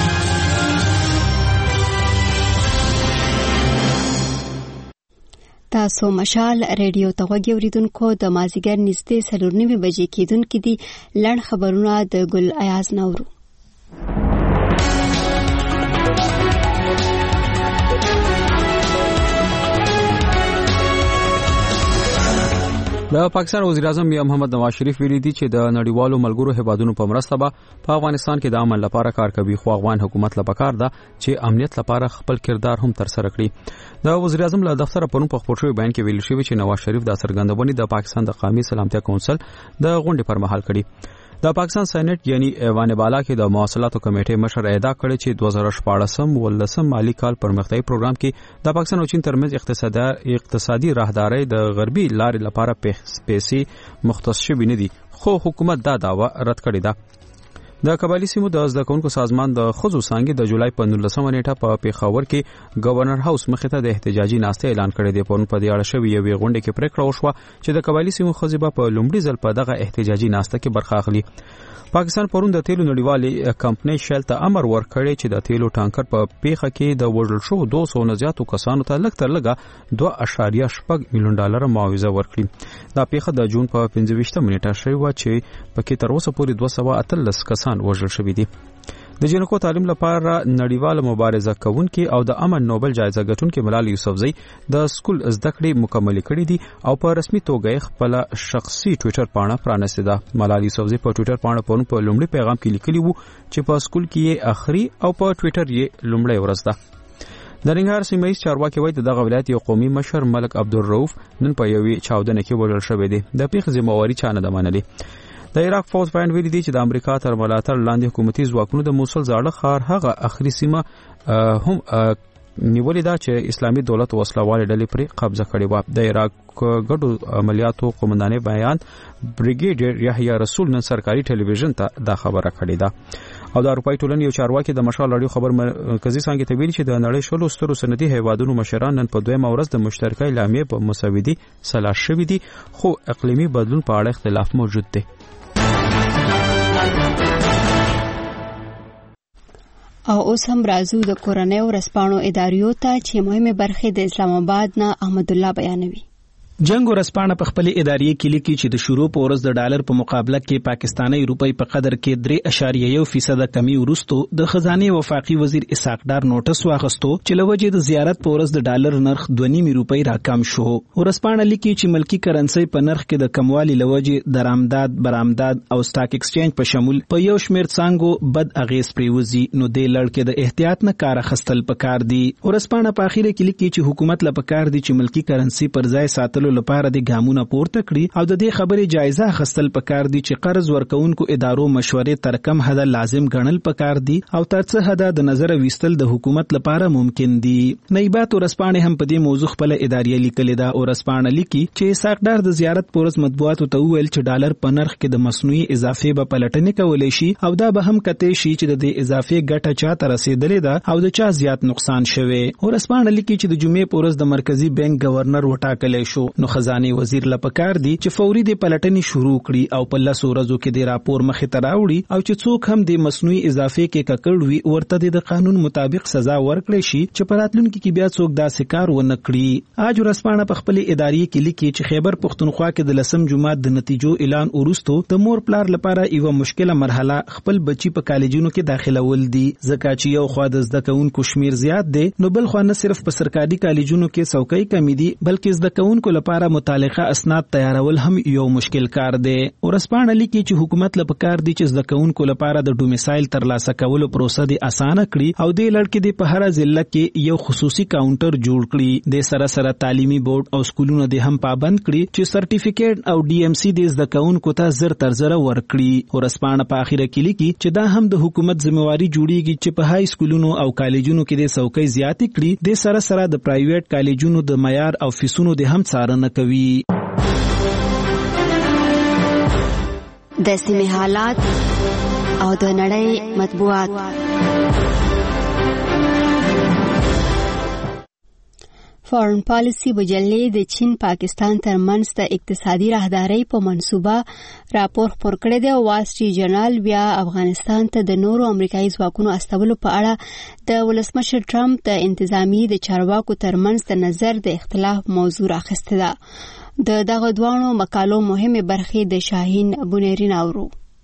تاسو مشال ریډیو ته غوږی اوریدونکو. د مازیګر نږدې څلور نیمې بجې کېدونکې دي. لړ خبرونه د ګل ایاز نورو. د پاکستان وزیر اعظم میا محمد نواز شریف ویلي دي چې د نړیوالو ملګرو هیوادونو په مرسته به په افغانستان کې د امن لپاره کار کوي، خو افغان حکومت لپاره کار ده چې امنیت لپاره خپل کردار هم تر سره کړي. د وزیر اعظم له دفتر په نوم په خپل شوی بیان کې ویل شوی چې نواز شریف د څرګندونې د پاکستان د قومي سلامتیا کونسل د غونډې پر مهال کړي. د پاکستان سېنات یعنی ایوان بالا کې د مواصلاتو کمیټې مشر اعدا کړی چې دوه زره شپاړسم ولسم مالی کال پرمختیايي پروګرام کې د پاکستان او چین ترمنځ اقتصادي اقتصادي راهداري د غربي لارې لپاره پیسې مختص شوي نه دي، خو حکومت دا داوا رد کړی ده. د قبایلی سیمو د زده کوونکو سازمان د خزو څانګې د جولای په نولسمه نیټه په پیښور کې گورنر هاوس مخې ته د احتجاجي ناستې اعلان کړی دی. پرون په دې اړه شوې یوې غونډې کې پریکړه وشوه چې د قبایلی سیمو ښځې به په لومړي ځل په دغه احتجاجي ناسته کې برخه اخلي. پاکستان پرون د تیلو نړیوالې کمپنۍ شل ته امر ورکړی چې د تیلو ټانکر په پیښه کې د وژل شوو دوه سوه نه زیاتو کسانو ته لږ تر لږه دوه اعشاریه شپږ میلیون ډالر معاوضه ورکړي. دا پیښه د جون په پنځه ویشتمه نیټه شوې وه چې پکې تر اوسه پورې دوه سوه اتلس کسان وژل شوي دي. د جنکو تعلیم لپاره نړیواله مبارزه کوونکې او د امن نوبل جایزه ګټونکې ملال یوسفزۍ د سکول زده کړې مکملې کړې دي او په رسمي توګه خپل شخصي ټوئیټر پاڼه پرانستې ده. ملال یوسفزۍ په ټوئیټر پاڼه پرون په لومړي پیغام کې لیکلي وو چې په سکول کې یې اخري او په ټوئیټر یې لومړی ورځ ده. د ننګرهار سیمه ییز چارواکي وایي دغه ولایت یو قومي مشر ملک عبدالرؤف نن په یوې چاودنه کې وژل شوی دی. د پیښې ذمہواري چا نه ده منلې. د عراق فوز پاین ویلي دي چې د امریکا تر ملاتړ لاندې حکومتي ځواکونو د موصل زاړه ښار هغه اخري سیمه هم نیولې ده چې اسلامي دولت وسلوالې ډلې پرې قبضه کړې وه. د عراق ګډو عملیاتو قومندانۍ بیان بریګیډیر یحیی رسول نن سرکاري ټلویزیون ته دا خبره کړې ده. او د اروپای ټولنې یو چارواکي د مشال رادیو خبر مرکزي څنګه ته ویلي چې د نړۍ شلو سترو صنعتي هیوادونو مشران نن په دویمه ورځ د مشترکه اعلامیې په مسودي سلا شوي دي، خو اقلیمي بدلون په اړه اختلاف موجود دی. او اوس هم راځو د کورنۍ ورځپاڼو اداریو ته چې مهمه برخه د اسلام آباد نه احمد الله بیانوي. جنگ ورځپاڼه په خپل ادارې کې لیکي چې د شروع په ورځ د ډالر په مقابله کې پاکستاني روپۍ په قدر کې درې اشاریه یو فیصد کمی وروسته د خزانه وفاقي وزیر اسحاق ډار نوټس واغستو چې لوجه د زیارت په ورځ د ډالر نرخ دوه نیمه روپۍ راکم شو. ورځپاڼه لیکي چې ملکی کرنسي په نرخ کې د کموالي لوجه درآمدات برآمدات او سٹاک ایکسچینج په شمول په یو شمیر څنګه بد اغیز پریوزي، نو د لړکې د احتیاط نه کار اخستل پکار دي. ورځپاڼه په اخیره کې لیکي چې حکومت لپاره پکار دي چې ملکی کرنسي پر ځای ساتلو لپاره د ګامونه پورته کړي او د دې خبرې جایزه اخیستل پکار دي چې قرض ورکوونکو ادارو مشورې تر کم حد لازم ګڼل پکار دي او تر څه حد د نظر ویستل د حکومت لپاره ممکن دي. نایبات ورځپاڼه هم په دې موضوع خپل ادارې لیکلې ده. ورځپاڼه لیکي چې اسحاق ډار د زیارت پورز مطبوعاتو ته ویل چې ډالر په نرخ کې د مصنوعي اضافه به پلټنې کولای شي او دا به هم کته شي چې د دې اضافه ګټه چاته رسیدلې ده او د چا زیات نقصان شوه. ورځپاڼه لیکي چې د جمعې پورز د مرکزی بانک گورنر وټاکلې شو، نو خزانه وزیر لپاره دي چې فوري د پلټنې شروع کړي او په لاسو ورځو کې د راپور مخې ته راوړي او چې څوک هم د مصنوعي اضافه کې ککړ وي ورته د قانون مطابق سزا ورکړي شي چې په راتلونکي کې بیا څوک داسې کار ونه کړي. اج ورځپاڼه په خپل ادارې کې لیکي چې خیبر پښتونخوا کې د لسم جمعات د نتیجو اعلان وروسته د مور پلار لپاره یو مشکله مرحله خپل بچي په کالجونو کې داخلول دي، ځکه چې یو خوا د زده کوونکو شمیر زیات دی، نو بل خوا نه صرف په سرکاري کالجونو کې څوکۍ کمی دي بلکې زده کوونکو لپاره متعلقه اسناد تیارول هم یو مشکل کار دی. ورځپاڼه لیکي چې حکومت لپاره کار دی چې زده کوونکو لپاره د ډومیسایل ترلاسه کولو پروسه د اسانه کړي او د لړکې د په هر ضلع کې یو خصوصي کاونټر جوړ کړي. د سره سره تعلیمي بورډ او سکولونو د هم پابند کړي چې سرټیفیکیټ او ډي ایم سی د زده کوونکو ته زر تر زر ورکړي. ورځپاڼه په اخیره کې لیکي چې دا هم د حکومت ذمہواری جوړیږي چې په هاي سکولونو او کالجونو کې د څوکۍ زیاتې کړي، د سره سره د پرایویټ کالجونو د معیار او فیسونو د هم څارنه کوي. د سیمې حالات او د نړۍ مطبوعات. فارن پالیسی مجلې د چین پاکستان ترمنځ د اقتصادي راهدارۍ په منصوبه راپور خپور کړی دی او وال سټریټ جرنال بیا افغانستان ته د نورو امریکایي ځواکونو استولو په اړه د ولسمشر ټرمپ د انتظامی د چارواکو ترمنځ د نظر د اختلاف موضوع راخسته ده. د دغه دوانو مقالو مهمه برخې د شاهین بنيرین اورو.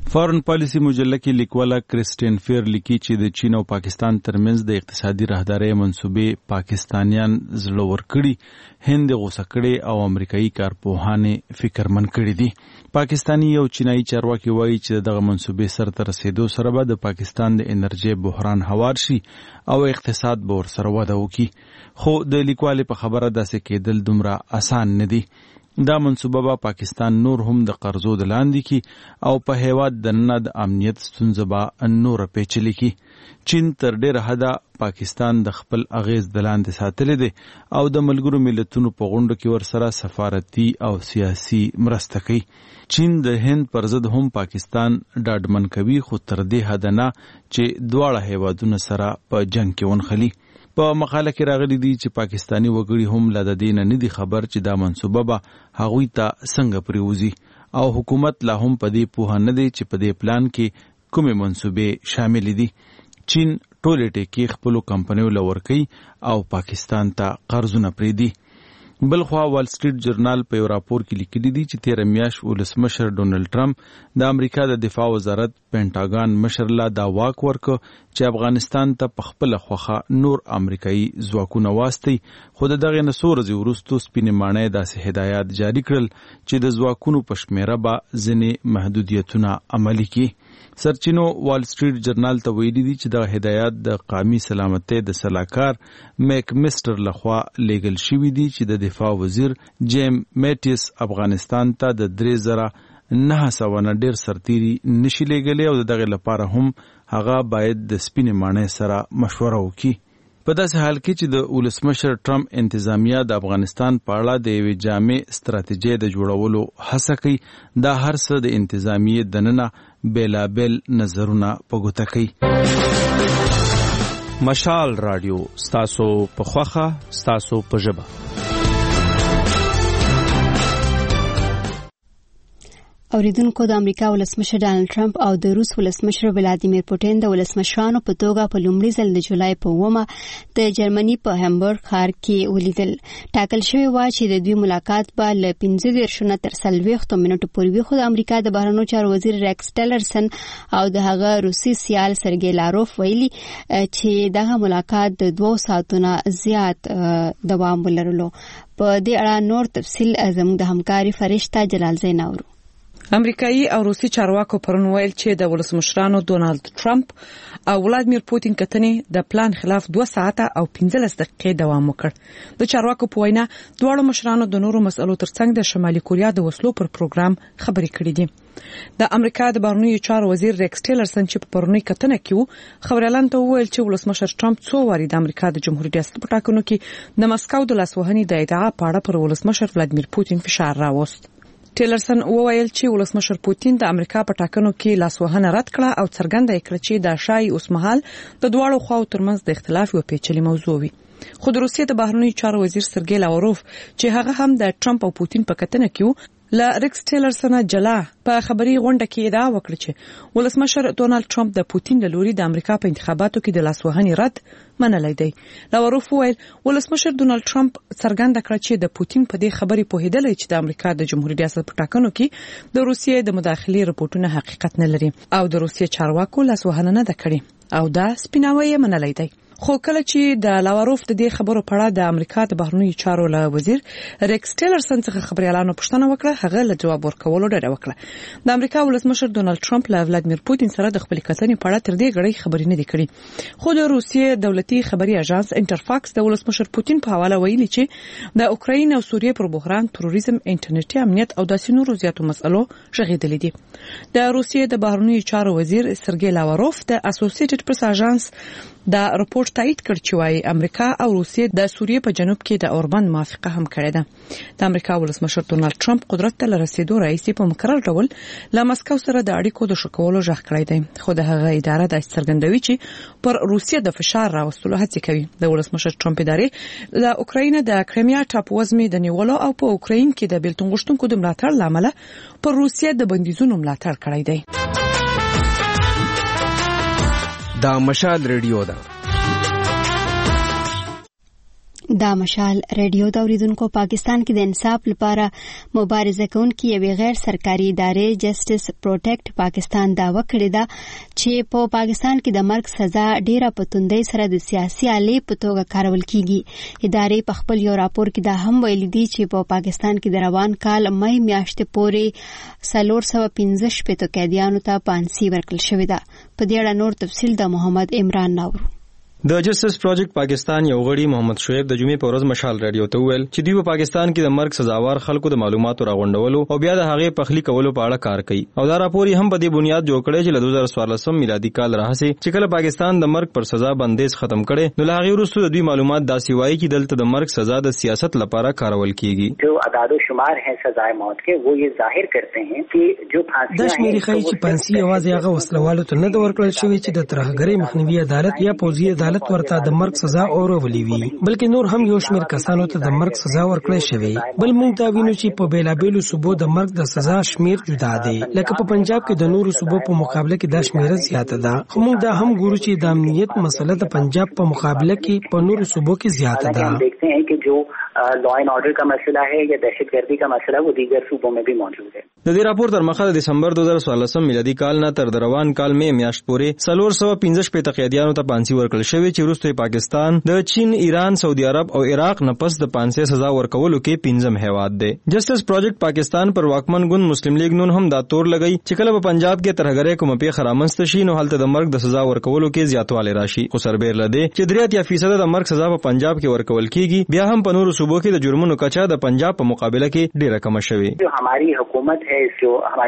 فارن پالیسی مجله کې لیکواله کریسټین فیر لیکي چې د چین او پاکستان ترمنځ د اقتصادي راهدارۍ منصوبې پاکستانیان زړه ورکړي، هند غوسه کړي او امریکایي کارپوهانې فکرمن کړي دي. پاکستاني او چینایي چارواکي وایي چې دغه منصوبې سرته رسیدو سره به د پاکستان د انرژي بحران هوار شي او اقتصاد به ورسره وده وکړي. خو د لیکوالې په خبره داسې کېدل دومره اسان نه دي. دا منصوبه به پاکستان نور هم د قرضو د لاندې کی او په هیواد دننه د امنیت ستونزه به نور پیچلې کی. چین تر ډیره حده پاکستان د خپل اغیز د لاندې ساتلی دی او د ملګرو ملتونو په غونډو کې ورسره سفارتي او سیاسي مرسته کوي. چین د هند پر ضد هم پاکستان ډاډمن کوي، خو تر دې حده نه چې دواړه هیوادونه سره په جنگ کې ونښلي. په مقاله کې راغلي دي چې پاکستانی وګړي هم له د دې نه نه دي خبر چې دا منصوبه به هغوی ته څنګه پریوزي او حکومت لا هم په دې پوهه نه دی چې په دې پلان کې کومې منصوبې شامل دي. چین ټولې ټیکې خپلو کمپنیو له ورکوي او پاکستان ته قرضونه پرېږدي. بلخوا وال سټریټ جرنال په یو راپور کې لیکلي دي چې تېره میاشت ولسمشر ډونلډ ټرمپ د امریکا د دفاع وزارت پینټاګان مشر له دا واک ورکړ چې افغانستان ته په خپله خوښه نور امریکایي ځواکونه واستوي، خو د دغې نه څو ورځې وروستو سپینې ماڼۍ داسې هدایات جاري کړل چې د ځواکونو په شمېره به ځینې محدودیتونه عملي کړي. سرچینو وال سټریټ جرنال ته ویلي دي چې دغه هدایات د قومي سلامتۍ د سلاکار میک مسټر لخوا لیږل شوي دي چې د دفاع وزیر جیم میټیس افغانستان ته د درې زره نه سوه نه ډېر سرتیري نشي لیږلی او د دغې لپاره هم هغه باید د سپینې ماڼۍ سره مشوره وکړي. په داسې حال کې چې د ولسمشر ټرمپ انتظامیه د افغانستان په اړه د یوې جامع ستراتیژۍ د جوړولو هڅه کوي، دا هر څه د انتظامیې دننه بیلابیل نظرونه په ګوته کوي. مشال رادیو ستاسو په خوښه ستاسو په ژبه. اوریدونکو، د امریکا ولسمشر ډانلډ ټرمپ او د روس ولسمشر ولادیمیر پوټین د ولسمشرانو په توګه په لومړي ځل د جولای په اوومه د جرمني په هامبورګ ښار کې ولیدل. ټاکل شوی و چې د دوی ملاقات به له پنځه دېرش نه تر څلوېښتو منټو پورې وي، خو د امریکا د بهرنیو چارو وزیر ریکس ټیلرسن او د هغه روسي سیال سرګی لاروف ویلي چې دغه ملاقات د دوو ساعتو نه زیات دوام ولرلو. په دې اړه نور تفصیل زموږ د همکاري فرشته جلال زین اورو. امریکایي او روسي چارواکو پرون ویل چې د ولسمشرانو ډونالد ټرمپ او ولادیمیر پوتین کتنې د پلان خلاف دوه ساعته او پنځلس دقیقې دوام وکړ. د چارواکو په وینا دواړو مشرانو د نورو مسئلو ترڅنګ د شمالي کوریا د وسلو پر پروګرام خبرې کړې دي. د امریکا د بهرنیو چارو وزیر ریکس ټیلرسن چې په پرونی کتنه کې خبريالان ته وویل چې ولسمشر ټرمپ څو واري د امریکا د جمهوریت ریاست په ټاکنو کې د مسکو د لاسوهنې د ادعا په اړه پر ولسمشر ولادیمیر پوتین فشار راوست. ټیلرسن وویل چې ولسمشر پوتین د امریکا په ټاکنو کې لاسوهنه رد کړه او څرګنده کړه چې دا شای اوسمهال د دواړو خواو ترمنځ د اختلاف یو پیچلې موضوع وي. خو د روسیې د بهرنیو چارو وزیر سرګی لاوروف چې هغه هم د ټرمپ او پوتین په کتنه کې ل ریکس ټیلرسن جلا په خبري غونډه کې ادعا وکړه چې ولسمشر ډونالد ټرمپ د پوتین له لوري د امریکا په انتخاباتو کې د لاسوهنې رد منلای دی. لاوروف ویل ولسمشر ډونالد ټرمپ څرګنده کړه چې د پوتین په دې خبري پوهیدل چې د امریکا د جمهوریت ریاست په ټاکنو کې د روسیې د مداخلې رپورټونه حقیقت نه لري او د روسیې چارواکو لاسوهنه نه ده کړې او دا سپیناوی منلای دی. خو کله چې د لاوروف د دې خبرو په اړه د امریکا د بهرنیو چارو له وزیر ریکس ټیلرسن څخه خبريالانو پوښتنه وکړه، هغه له جواب ورکولو ډډه وکړه. د امریکا ولسمشر ډونالد ټرمپ له ولادیمیر پوتین سره د خپل کتنې په اړه تر دې غړي خبرې نه دي کړې، خو د روسیې دولتي خبري اژانس انټرفاکس د ولسمشر پوتین په حواله ویلي چې د اوکراین او سوریې پر بحران، تروریزم، انټرنیټي امنیت او داسې نورو زیاتو مسئلو ژغېدلې دي. د روسیې د بهرنیو چارو وزیر سرګی لاوروف د اسوسییټډ پریس اژانس دا رپورت تایید کړ چې وايي امریکا او روسیې د سوریې په جنوب کې د اوربند موافقه هم کړې ده. د امریکا ولسمشر ډونالد ټرمپ قدرت ته رسیدو راځي په مقرر ډول له مسکو سره د اړیکو د شکولو ژغ کړی دی، خو د هغه اداره د څرګندوي چې پر روسیې د فشار راوستلو هڅه کوي. د ولسمشر ټرمپ ادارې د اوکراین د کرایمیا ټاپووزمې د نیولو او په اوکراین کې د بیلتون غوښتونکو د ملاتړ لامل پر روسیې د بندیزونو ملاتړ کړی دی. دا مشال ریډیو ده. دا مشال ریډیو د اوریدونکو پاکستان کې د انصاف لپاره مبارزه کوونکې یوې غیر سرکاري ادارې جسټس پروټیکټ پاکستان دعوه کړې ده چې په پاکستان کې د مرګ سزا ډیره په توندۍ سره د سیاسي آلې په توګه کارول کیږي. ادارې په خپل یو راپور کې دا هم ویلي دي چې په پاکستان کې د روان کال مې میاشتې پورې څلور سوه پنځه شپېته قیدیانو ته پانسي ورکړل شوې ده. په دې اړه نور تفصیل د محمد عمران ناورو. د جسټس پروجیکټ پاکستان یو غړي محمد شعیب د جمعې په ورځ مشال رادیو ته وویل چې دوی په پاکستان کې د مرګ سزاوار خلکو د معلوماتو راغونډولو او بیا د هغې پخلی کولو په اړه کار کوي او دا راپور هم په دې بنیاد جوړ کړی چې له دوه زره څوارلسم میلادي کال راهیسې چې کله پاکستان د مرګ پر سزا بندیز ختم کړي نو له هغې وروسته د دوی معلومات داسې وایي چې دلته د مرګ سزا د سیاست لپاره کارول کیږي. جو اعداد و شمار ہیں سزائے موت کے وہ یہ ظاہر کرتے ہیں کہ جو پھانسی د شمیرې ښیي چې پانسي یوازې هغه وسلوالو ته نه ده ورکړل شوې چې د ترهګرۍ مخنیوي عدالت یا پوځي عدالت ورته د مرګ سزا اورولې وي بلکې نور هم یو شمېر کسانو ته د مرګ سزا ورکړل شوې. بل موږ دا وینو چې په بیلابېلو صوبو د مرګ د سزا شمېر جدا دی لکه په پنجاب کې د نورو صوبو په مقابله کې دا شمېره زیاته ده خو موږ دا هم ګورو چې د امنیت مسله د پنجاب په مقابله کې په نورو صوبو کې زیاته ده. لا اینڈ آرڈر کا مسئلہ ہے یا دہشت گردی کا مسئلہ وہ دیگر صوبوں میں بھی موجود ہے. د دې راپور تر مخه د دسمبر دوه زره څوارلسم میلادي کال نه تر روان کال مې میاشت پورې څلور سوه پنځه شپېته قیدیانو ته پانسي ورکړل شوې چې وروسته پاکستان د چین، ایران، سعودي عرب او عراق نه پس د پانسي سزا ورکولو کې پنځم هیواد دی. جسټس پروجیکټ پاکستان پر واکمن ګوند مسلم لیگ نون هم دا تور لګی چې کله په پنجاب کې ترهګرۍ کومه پیښه رامنځته شي نو هلته د مرګ د سزا ورکولو کې زیاتوالی راشي. خو سربېر لدی چې درې اتیا فیصد د مرګ سزا په پنجاب کې ورکول کیږي بیا هم په نورو صوبو کې د جرمونو کچا د پنجاب په مقابله کې ډیره کم شوې. جو ہماری حکومت ہے جو ہماری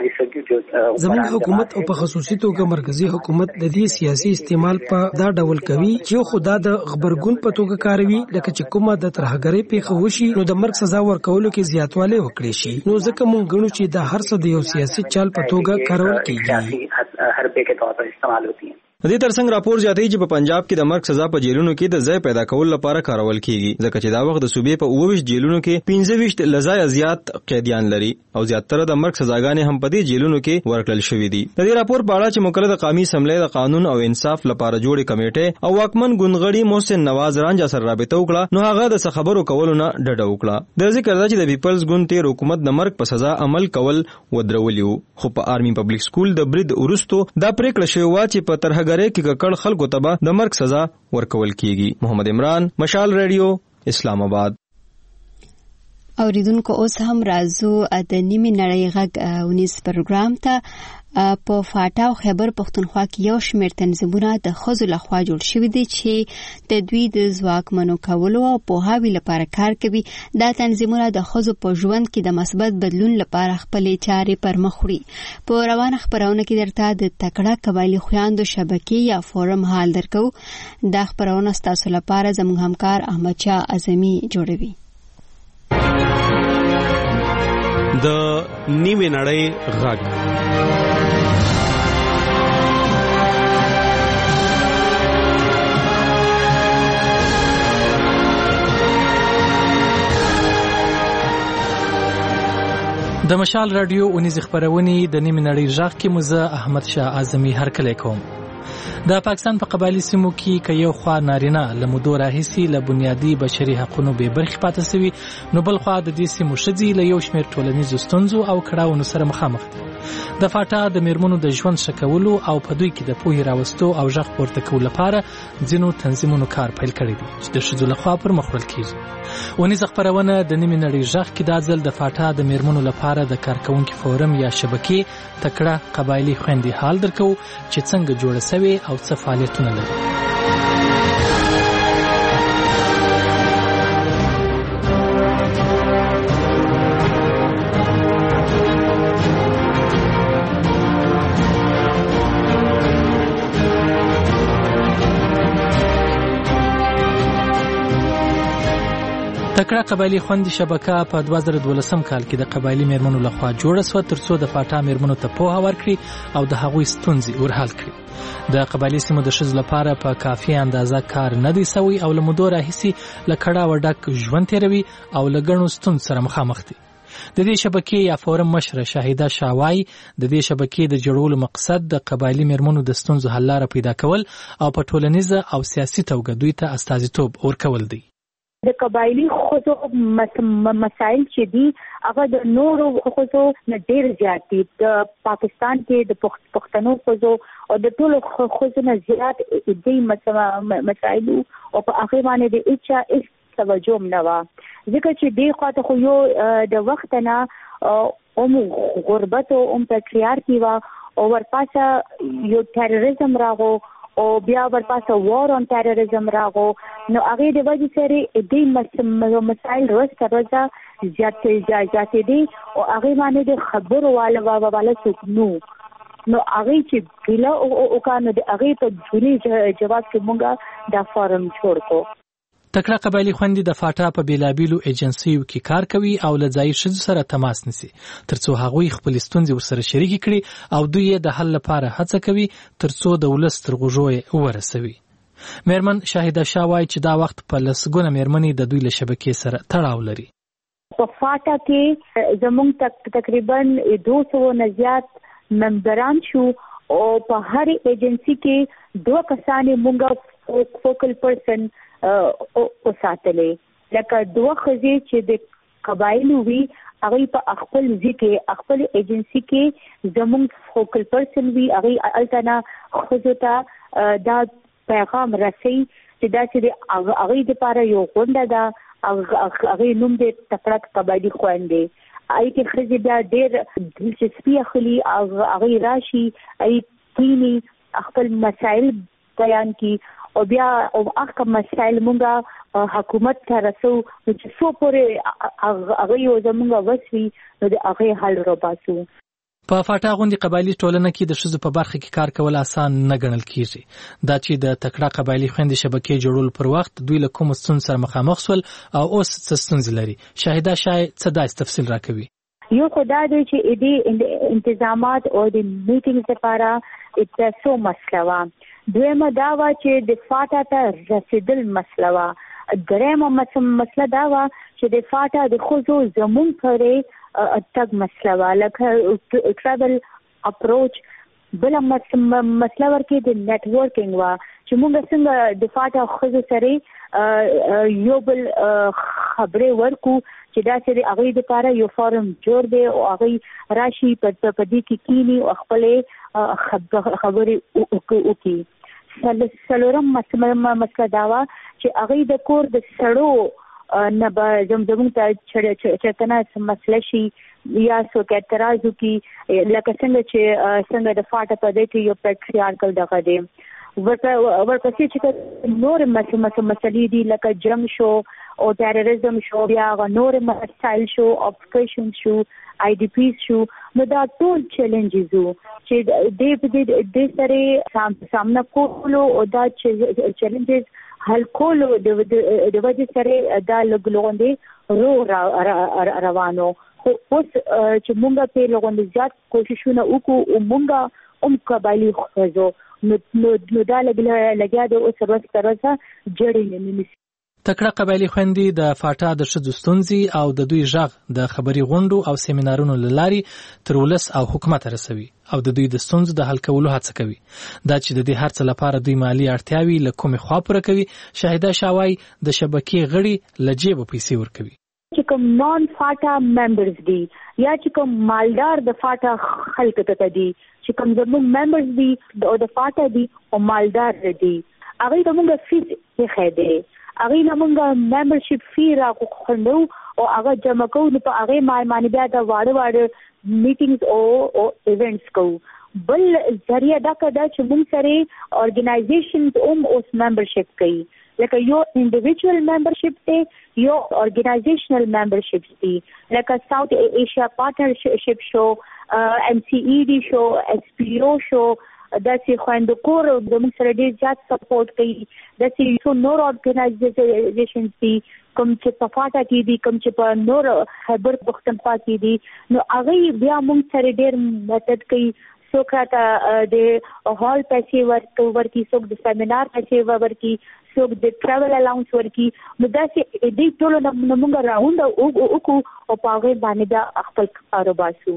زموږ حکومت او په خصوصي توګه مرکزی حکومت د دې سیاسي استعمال په دا ډول کوي چې خدا د خبرګون په توګه کاروي لکه چې کومه د ترهګرۍ پیښه وشي نو د مرګ سزا ورکولو کې زیاتوالی وکړي شي نو ځکه موږ غواړو چې دا هر څه د یو سیاسي چال په توګه کارول کیږي. حربے کے طور پر استعمال ہوتی ہیں. د دې ترڅنګ راپور زیاتوي چې په پنجاب کې د مرګ سزا په جیلونو کې د ځای پیدا کول لپاره کارول کیږي ځکه چې دا وخت د صوبې په اووه ویشت جیلونو کې پنځه ویشت لزای زیات قیدیان لري او زیاتره د مرګ سزاګانې هم په دې جیلونو کې ورکړل شوې دي. د دې راپور په اړه چې مکلف قومي اسمبلی د قانون او انصاف لپاره جوړې کمیټې او واکمن ګوندغړي محسن نواز رانجا سره رابطه وکړه نو هغه د خبرو کولو نه ډډه وکړه. د ذکر ده چې د پیپلز ګوند تیر حکومت د مرګ په سزا عمل کول ودرولي خو په آرمي پبلک سکول د برید ورستو دا پریکړه شوې و چې په ترهګرۍ کې ککړ خلکو ته به د مرګ سزا ورکول کیږي. محمد عمران، مشال ریډیو، اسلام آباد. اوریدونکو اوس هم راځو د نیمه نړۍ غږ ونیس پروګرام ته. په فاټا او خیبر پښتونخوا کې یو شمېر تنظیمونه د ښځو لخوا جوړ شوي دي چې د دوی د ځواکمنو کولو او پوهاوي لپاره کار کوي. دا تنظیمونه د ښځو په ژوند کې د مثبت بدلون لپاره خپلې چارې پر مخ وړي. په روانه خپرونه کې درته د تکړه قبایلي خویندو شبکې یا فورم حال درکو. دا خپرونه ستاسو لپاره زموږ همکار احمد شاه اعظمي جوړوي. د نیمه نړۍ غږ د مشال رادیو اونیز خبرونه د نیمه نړۍ غږ کې مزه احمد شاه اعظمي هرکلی کوم. د پاکستان په قبایلی سیمو کې که یو خوا نارینه له مودو راهیسې له بنیادي بشري حقونو بې برخې پاتې سوي نو بل خوا د دې سیمو ښځې له یو شمېر ټولنیزو ستونزو او کړاوونو سره مخامخ دي. د فاټا د میرمنو د ژوند ښه کولو او په دوی کې د پوهې راوستو او غږ پورته کولو لپاره ځینو تنظیمونو کار پیل کړی دی چې د ښځو لخوا پر مخ وړل کیږي. ونیزه خپرونه د نیمې نړۍ غږ کې دا ځل د فاټا د میرمنو لپاره د کارکوونکي فورم یا شبکې تکړه قبایلي خویندې حال درکو چې څنګه جوړه سوې او څه فعالیتونه لري. تکړه قبایلی خوندې شبکه په دوه زره دولسم کال کې د قبایلی میرمنو لخوا جوړه شوه ترڅو د فاټا میرمنو ته پوهه ورکړي او د هغوی ستونزې ورحل کړي. د قبایلی سیمو د ښځو لپاره په کافي اندازه کار نه دی سوی او له مودو راهیسې له کړاوه ډک ژوند تېروي او له ګڼو ستونزو سره مخامخ دي. د دې شبکې یا فورم مشره شاهده شاوای د دې شبکې د جوړولو مقصد د قبایلی میرمنو د ستونزو حل لاره پیدا کول او په ټولنیزه او سیاسي توګه دوی ته استازیتوب ورکول دی. د قبایلی خصو مسائل چې دي هغه د نورو خصو نه ډیر زیات دي. د پاکستان کې د پښتنو خصو او د ټولو خصو نه زیات دي مسائل او په هغه باندې د اچا اس توجه نه و، ځکه چې دی خاطر خو یو د وخت نه اوم غربت او اوم پټریارکی و او ورپاسه یو تروریزم راغو او بیا ورپاسه وار اون تروریزم راغو. نو هغه د وجې سره دې مسایل روز تر روزه زیات زیات دي او هغه باندې د خبرو والا والا څوک نو نو هغه چې ګیله او کانو د هغه په ځولي جواب کې مونږه دا فارم جوړ کو. تکړه قبایلی خوندې د فاټا په بیلابیلو ایجنسیو کې کار کوي او له ځایي ښځو سره تماس نیسي ترڅو هغوی خپل ستونزې ورسره شریکې کړي او دوی یې د حل لپاره هڅه کوي ترڅو د ولس تر غوږو یې ورسوي. میرمن شاهده شاه وایي چې دا وخت په لسګونه میرمنې د دوی له شبکې سره تړاو لري. په فاټا کې زموږ تک تقریبا دو سو نه زیات ممبران شو او په هر ایجنسی کې دوه کسانې مونږه فوکل پرسن او ساتلې لکه دوه خزې چې د قبایلو وی هغه په خپل ځکه خپل ایجنسی کې زموږ فوکل پرسن وی هغه التنا خزوته دا پیغام رسي چې دا چې هغه د لپاره یو غونډه ده هغه نوم د تکړه قبایلی خويندې اې کې خزې بیا ډېر دلچسپي اخلي هغه راشي اې کینی خپل مسائل بیان کی او بیا او هغه مسائل مونږه حکومت ته رسو چې څو پورې هغه یو زمونږ وسوي نو د هغه حل روباسو. په فاټا غونډې قبایلی ټولنه کې د ښځو په برخه کې کار کول آسان نه ګڼل کیږي. دا چې د تکړه قبایلی خويندې شبکې جوړول پر وخت دوی له کوم ستونزې سره مخامخ شول او اوس څه ستونزې لري. شاهده شاه څه داس تفصیل راکوي. یو خدای دې چې دې انتظامات او د میټینګ لپاره اتاسو مسله وا. دویمه دا وا چې د فاټا ته رسیدل مسله وا. دریمه مسله دا وا چې د فاټا د خوځو زمون پرې اتګ مسله وا لکه ټریول اپروچ. بل مسله ورکې د نت ورکینګ وا چې موږ څنګه د فاټا خوځو سره یو بل خبرې ورکو چې دا چې هغه د لپاره یو فارم جوړ دی او هغه راشي په دې کې کینی او خپل خبرې وکړي. سلورم مسله دا وا چې هغه د کور د سړو نه به زمزمون ته چرتنه مسله شي یا سو کې اعتراض وکړي لکه څنګه چې څنګه د فاټا په دې کې یو پټریارکل دغه دی. ورپسې چې نور مسلې دي لکه جنگ شو او تیرریزم شو بیا نور مسایل شو اپریشن شو آی ډی پیز شو نو دا ټول چیلنجز وو چې د دې سره سامنا کولو او دا چیلنجز حل کولو د وجې سره دا لګلوندې رو روانو. خو اوس چې مونږ په لګوندې زیات کوششونه وکړو او مونږ هم قبایلی خوځو نو نو دا لګیا د اوس ورځ تر ورځې جوړې نه نشي. تکړه قبایلی خويندې د فاټا د ښځو ستونزې او د دوی ژغ د خبري غونډو او سیمینارونو لارې تر ولس او حکومت رسوي او د دوی د ستونزو د حل کولو هڅه کوي. دا چې د دې هرڅه لپاره دوی مالی اړتیاوي له کومې خوا پوره کوي. شاهده شاوای د شبکې غړي لجیب پیسې ورکوي. چې کوم نون فاټا ممبرز دي یا چې کوم مالدار د فاټا خلک ته دي چې کوم زموږ ممبرز دي او د فاټا دي او مالدار دي هغه د موږ فیس یې خېده هغه د موږ ممبرشپ فی را خوندو او هغه جمع کوو نو په هغه معنی بیا د واړه واړه میټینګز او او ایونټس کوو. بل ذریعہ دا کدا چې موږ سره اورګنایزیشنز اوم اوس ممبرشپ کوي لکه یو انډیویډوال ممبرشپ ته یو اورګنایزیشنل ممبرشپ دي لکه ساوث ایشیا پارټنرشپ شو ام سی ای ډي شو اس پی او شو دا چې خويندو کور د موږ سره ډیر زیات سپورټ کوي. دا چې څو نور اورګنایزیشنز دي کوم چې په فاټا کې دي کوم چې په نور خیبر پختونخوا کې دي نو هغه بیا موږ سره ډیر مدد کوي. څوک راته د هال پیسې ورکي څوک د سیمینار پیسې ورکي څوک د ټریول الاونس ورکي نو دا چې دې ټول موږ راوند او او او په هغه باندې دا خپل کاروبار شو.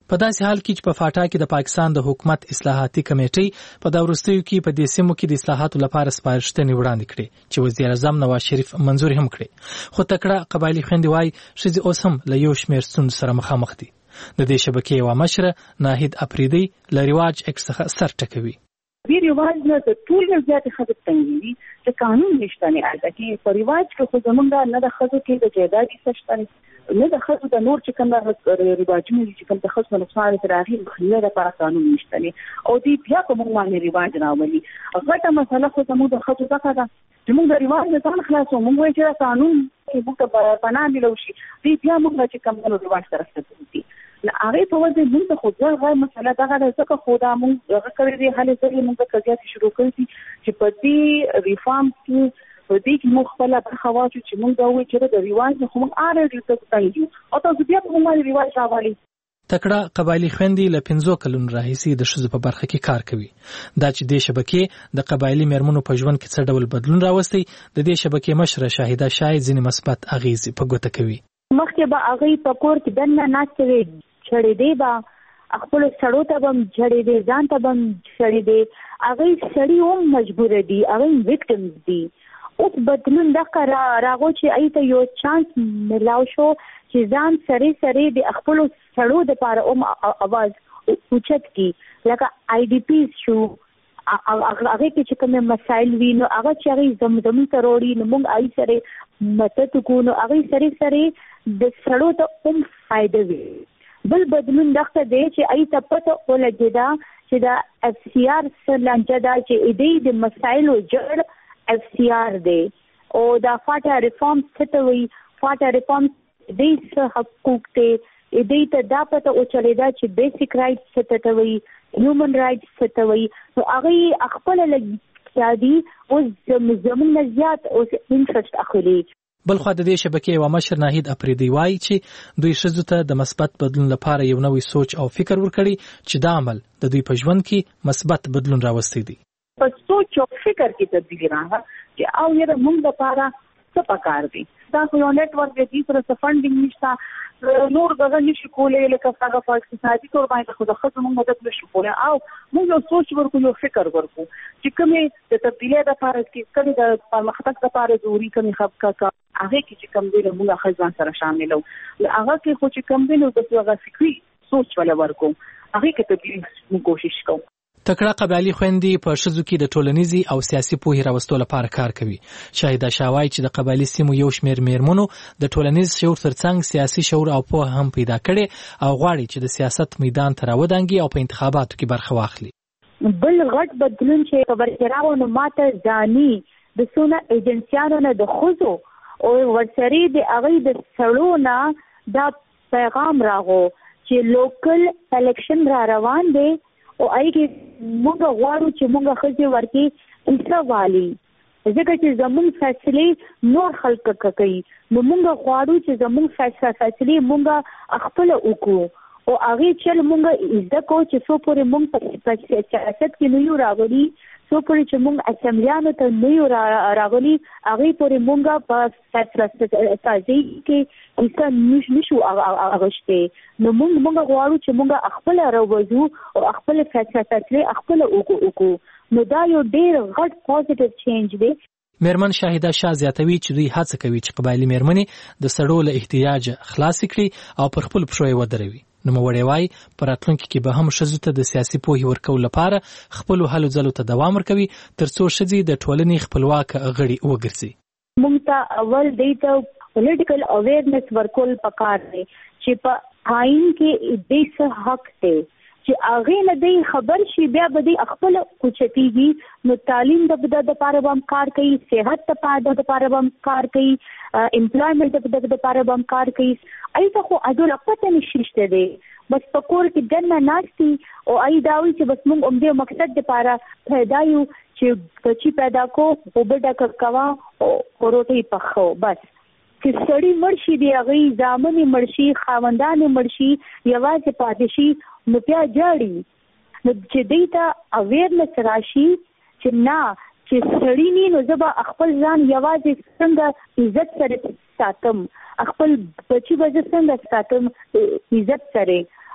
په داسې حال کې چې په فاټا کې د پاکستان د حکومت اصلاحاتي کمیټې په دا وروستیو کې په دې سیمو کې د اصلاحاتو لپاره سپارښتنې وړاندې کړې چې وزیر اعظم نواز شریف منظور هم کړې، خو تکړه قبایلی خویندې وایي ښځې اوس هم له یو شمېر ستونزو سره مخامخ دي. د دې شبکې یوه مشره ناهید اپریدی له رواج اکس څخه سر ټکوي. دې رواج نه د ټول زیاتې ښځې تنګېږي چې قانون نشته نه الته کې په رواج کې خو زمونږ نه د ښځو کې د جایداد څه شته نه د ښځو د نور چې کوم رواجونه چې کوم د ښځو نقصان تر هغې مخنیوي لپاره قانون نشته او دې بیا په موږ باندې رواج راولي. غټه مسله خو زموږ د ښځو دغه ده چې موږ د رواج نه ځان خلاصو، موږ وایو چې قانون کې موږ ته پناه ملو شي، دې بیا موږ چې کوم د رواج سره ستونزې له هغې په وجه موږ ته خو دغه مسله دغه ده ځکه خو دا موږ هغه کړی دی هلې ځلې موږ د قضیات شروع کړي دي چې په دې ریفارم کې په دې کې موږ خپله برخه واچو چې موږ دا وایو چې د رواج نه خو موږ آلریډي تنګ یو او تاسو بیا په موږ باندې رواج راولئ. تکړه قبایلی خویندې له پنځو کلونو راهیسې د ښځو په برخه کې کار کوي. دا چې دې شبکې د قبایلی میرمنو په ژوند کې څه ډول بدلون راوستی، د دې شبکې مشره شاهده شاهد ځینې مثبت اغېزې په ګوته کوي. مخکې به هغې په کور کې دننه ناستې وې، چړېدې به خپلو سړو ته به هم چړېدې، ځان ته به هم چړېدې، هغې سړي هم مجبوره دي، هغې ویکټمز دي. اوس بدلون دغه راغو چې هغې ته یو چانس ملاو شو چې ځان سړی سړی د خپلو سړو دپاره هم اواز اوچت کړي، لکه آی ډي پیز شو، هغې کې چې کومې مسایل وي نو هغه چې هغې زمزمون ته راوړي نو موږ هغې سره مدد وکړو نو هغې سړی سړی د سړو ته هم فایده وي. بل بدلون دغه دی چې هغې ته پته ولګېده چې د اف سی آر څه لانجه ده چې دې د مسایلو جړ اف سی آر دی او دا فاټا ریفارم څه ته وایي، فاټا ریفارم دې څه حقوق دی، دې ته دا پته وچلېده چې بیسیک رایټس څه ته وایي، هیومن رایټس څه ته وایي، نو هغې خپله لګیا دي اوس زموږ نه زیات اوس انټرسټ اخلي. بلخوا د دې شبکې یوه مشر ناهید اپریدی وایي چې دوی ښځو ته د مثبت بدلون لپاره یو نوی سوچ او فکر ورکړي چې دا عمل د دوی په ژوند کې مثبت بدلون راوستی دی. په سوچ او فکر کې تبدیلي راغله چې او یاره موږ لپاره څه پکار دي. دا خو یو نیټورک دی، دې سره څه فنډینګ نشته، نور دغه نشي کولی لکه هغه په اقتصادي طور باندې خو د ښځو موږ مدد نشو کولی او موږ یو سوچ ورکړو، یو فکر ورکړو چې کومې د تبدیلۍ دپاره کومې د پرمختګ دپاره ضروري کومې خبره هغې کې چې کوم دی نو موږ ښځې ځان سره شاملو، هغه کې خو چې کوم دی نو د هغه فکري سوچ ولا ورکړو، هغې کې تبدیلي موږ کوشش کوو. تکړه قبایلی خویندې په ښځو کې د ټولنیزي او سیاسي پوهې راوستو لپاره کار کوي. شاهده شاوای چې د قبایلی سیمو یو شمېر میرمنو د ټولنیز شعور ترڅنګ سیاسي شعور او پوهه هم پیدا کړي او غواړي چې د سیاست میدان ته راودانګي او په انتخاباتو کې برخه واخلي. بل غټ بدلون چې خبر راو نو ماته ځاني د سونه ایجنسیانو نه د خوځو او ورسره د هغې د سړو نه دا پیغام راغو چې لوکل الیکشن را روان دی او هغې موږ غواړو چې موږ ښځې ورکې حصه والي، ځکه چې زموږ فیصلې نور خلک کوي نو موږ غواړو چې زموږ فیصلې موږ خپله وکړو او هغې چل موږ زده کوو چې څو پورې موږ په سیاست کې نه یو راغلي، څو پورې چې موږ اسمبلیانو ته نه یو راغلي، هغې پورې موږ په فیصله سازۍ کې حصه نشو اخیستی. نو موږ موږ غواړو چې موږ خپله راوځو او خپله فیصلې خپله وکړو، نو دا یو ډېر غټ پوزیټیو چینج دی. میرمن شاهده شاه زیاتوي چې دوی هڅه کوي چې قبایلی میرمنې د سړو له احتیاج خلاص کړي او پر خپل پښو یې ودروي. نوموړی وایي په راتلونکي کې به هم ښځو ته د سیاسي پوهې ورکولو لپاره خپلو هلو ځلو ته دوام ورکوي تر څو ښځې د ټولنې خپلواکه غړي وګرځي. موږ ته اول دی ته پولیټیکل اویرنس ورکول پکار دی چې په آئین کې دې څه حق دی چې هغې نه دی خبر شي، بیا به دی خپل کوچتیږي. نو تعلیم د د دپاره به هم کار کوي، صحت د دپاره به هم کار کوي، امپلایمنټ د دپاره به هم کار کوي. هغې ته خو عدل پته نشي شته دی، بس په کور کې دننه ناستي او هغې دا وایي چې بس موږ همدې مقصد دپاره پیدا یو چې بچي پیدا کو، اوبه ډکه کوه او روټۍ پخو. بس که سړی مړ شي د هغې زامنې مړ شي، خاوندانې مړ شي، یوازې پاتې شي نو بیا جاړي. نو چې دوی ته اویرنس راشي چې نه چې سړی نی نو زه به خپل ځان یوازې څنګه عزت سره ساتم، خپل بچي به زه څنګه ساتم عزت سره،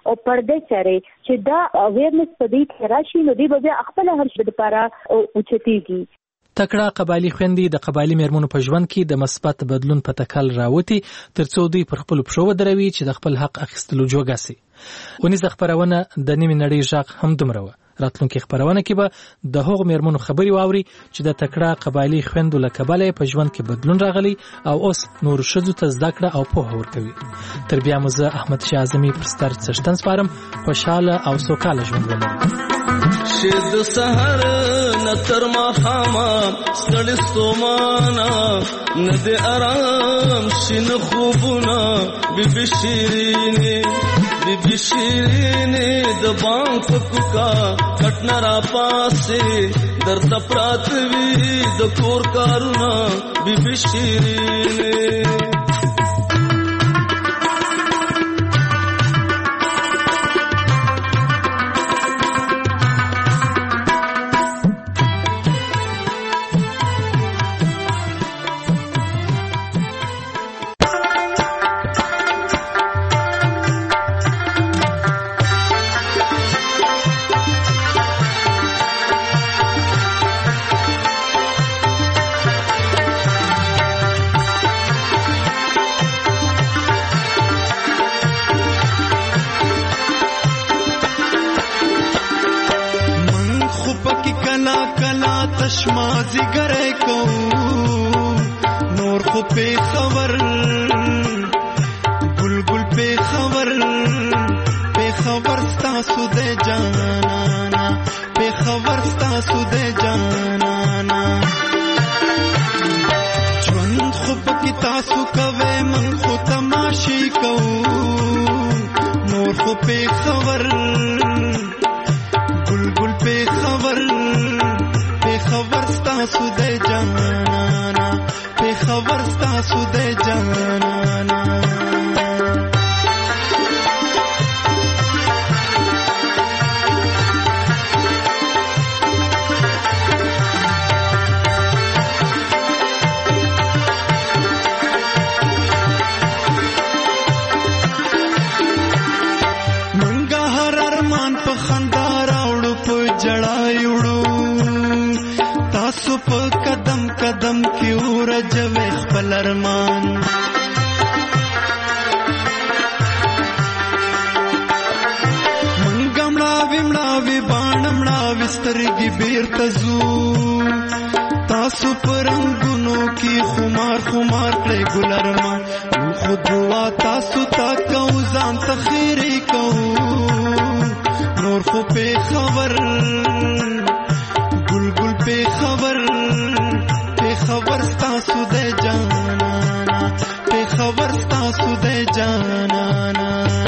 او پرده چره چې دا اویرنس په دې کې راشي نو دی به خپل هر څه لپاره اوچتيږي. تکړه قبایلی خويندې د قبایلی میرمنو په ژوند کې د مثبت بدلون په تکل راوتی ترڅو دوی پر خپل پښو ودروي چې د خپل حق اخیستلو جوګه سي. ونیزه خبرونه د نیمه نړۍ ژغ هم دومره و. راتلونکي خبرونه کې به د هغو میرمنو خبري واوري چې د تکړه قبایلی خويندو له کبله په ژوند کې بدلون راغلی او اوس نور شذو ته زده کړه او پوهه ورکوي. تر بیا مزه احمد شاه اعظمي پر ستر څشتن سپارم خوشاله او سوکاله ژوند ولرئ. شد سحر نتر مخاما ستړي ستومانا ند آرام شین خوبونا بی بی شیرینی بی بی شیرینی د بانک کوکا کټنا را پاسه درد پراتوی د کور کارونا بی بی شیرینی. تشمازی گره کو نور خو پی خبر بلبل پی خبر پی خبر ستاسو دے جانانا پی خبر ستاسو دے جانانا ژوند خو پکی تاسو کوي من خو تماشي کو نور خو پی خبر بلبل پی خبر خبر ستاسو دے جانانا پہ خبر ستاسو دے جانانا. منگا ہر ارمان پہ خندا راوڑو پہ جڑایوڑو تاسو په قدم قدم کې ورجوي خپل ارمان منګم لا ویمړه وی باندې مړه وسترګي بیرته زو تاسو پرنګونو کې خمار خمار کړي ګل ارمان خود وا تاسو تا کو ځان تخیری کو نور خو په خبر بلبل پہ خبر پہ خبر ستاسو دے جانانا پہ خبر ستاسو دے جانانا.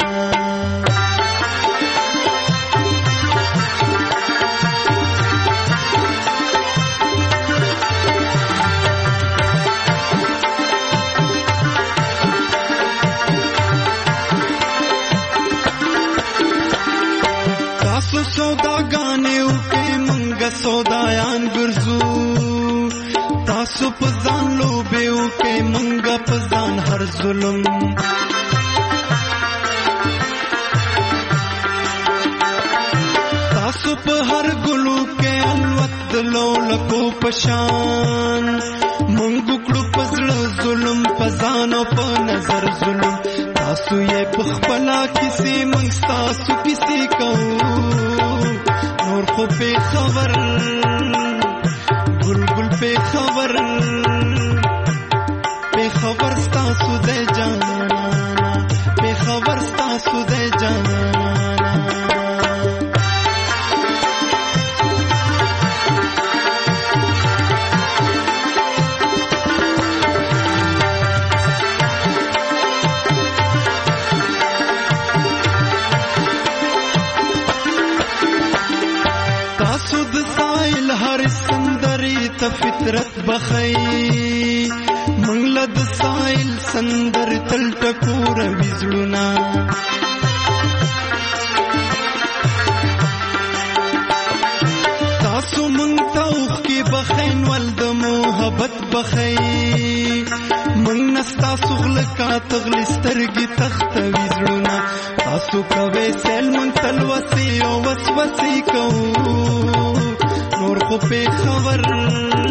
تاسو سودا گانیو سودایان ګرځو تاسو په ځان لوبیو کې منګه په ځان هر ظلم تاسو په هر ګلو کې الوت دلو لکو پشان منګو کړو پزړه ظلم په ځان او په نظر ظلم تاسو یې په خپل کیسې منګ تاسو کیسې کو نور خو پہ خبر بلبل پہ خبر پہ خبر ستاسو دے جانانا پہ خبر ستاسو دے جانانا. فطرت بخی منگل د سائل سندر تل ټکور وزړونا تاسو مونږ ته اوخکې بخین ول د محبت بخی مونږ نستا سغل کا تغلی سترګې تخت وزړونا تاسو تاسو کوي سل منتل وسی او وسوسې کو نور خو په خبر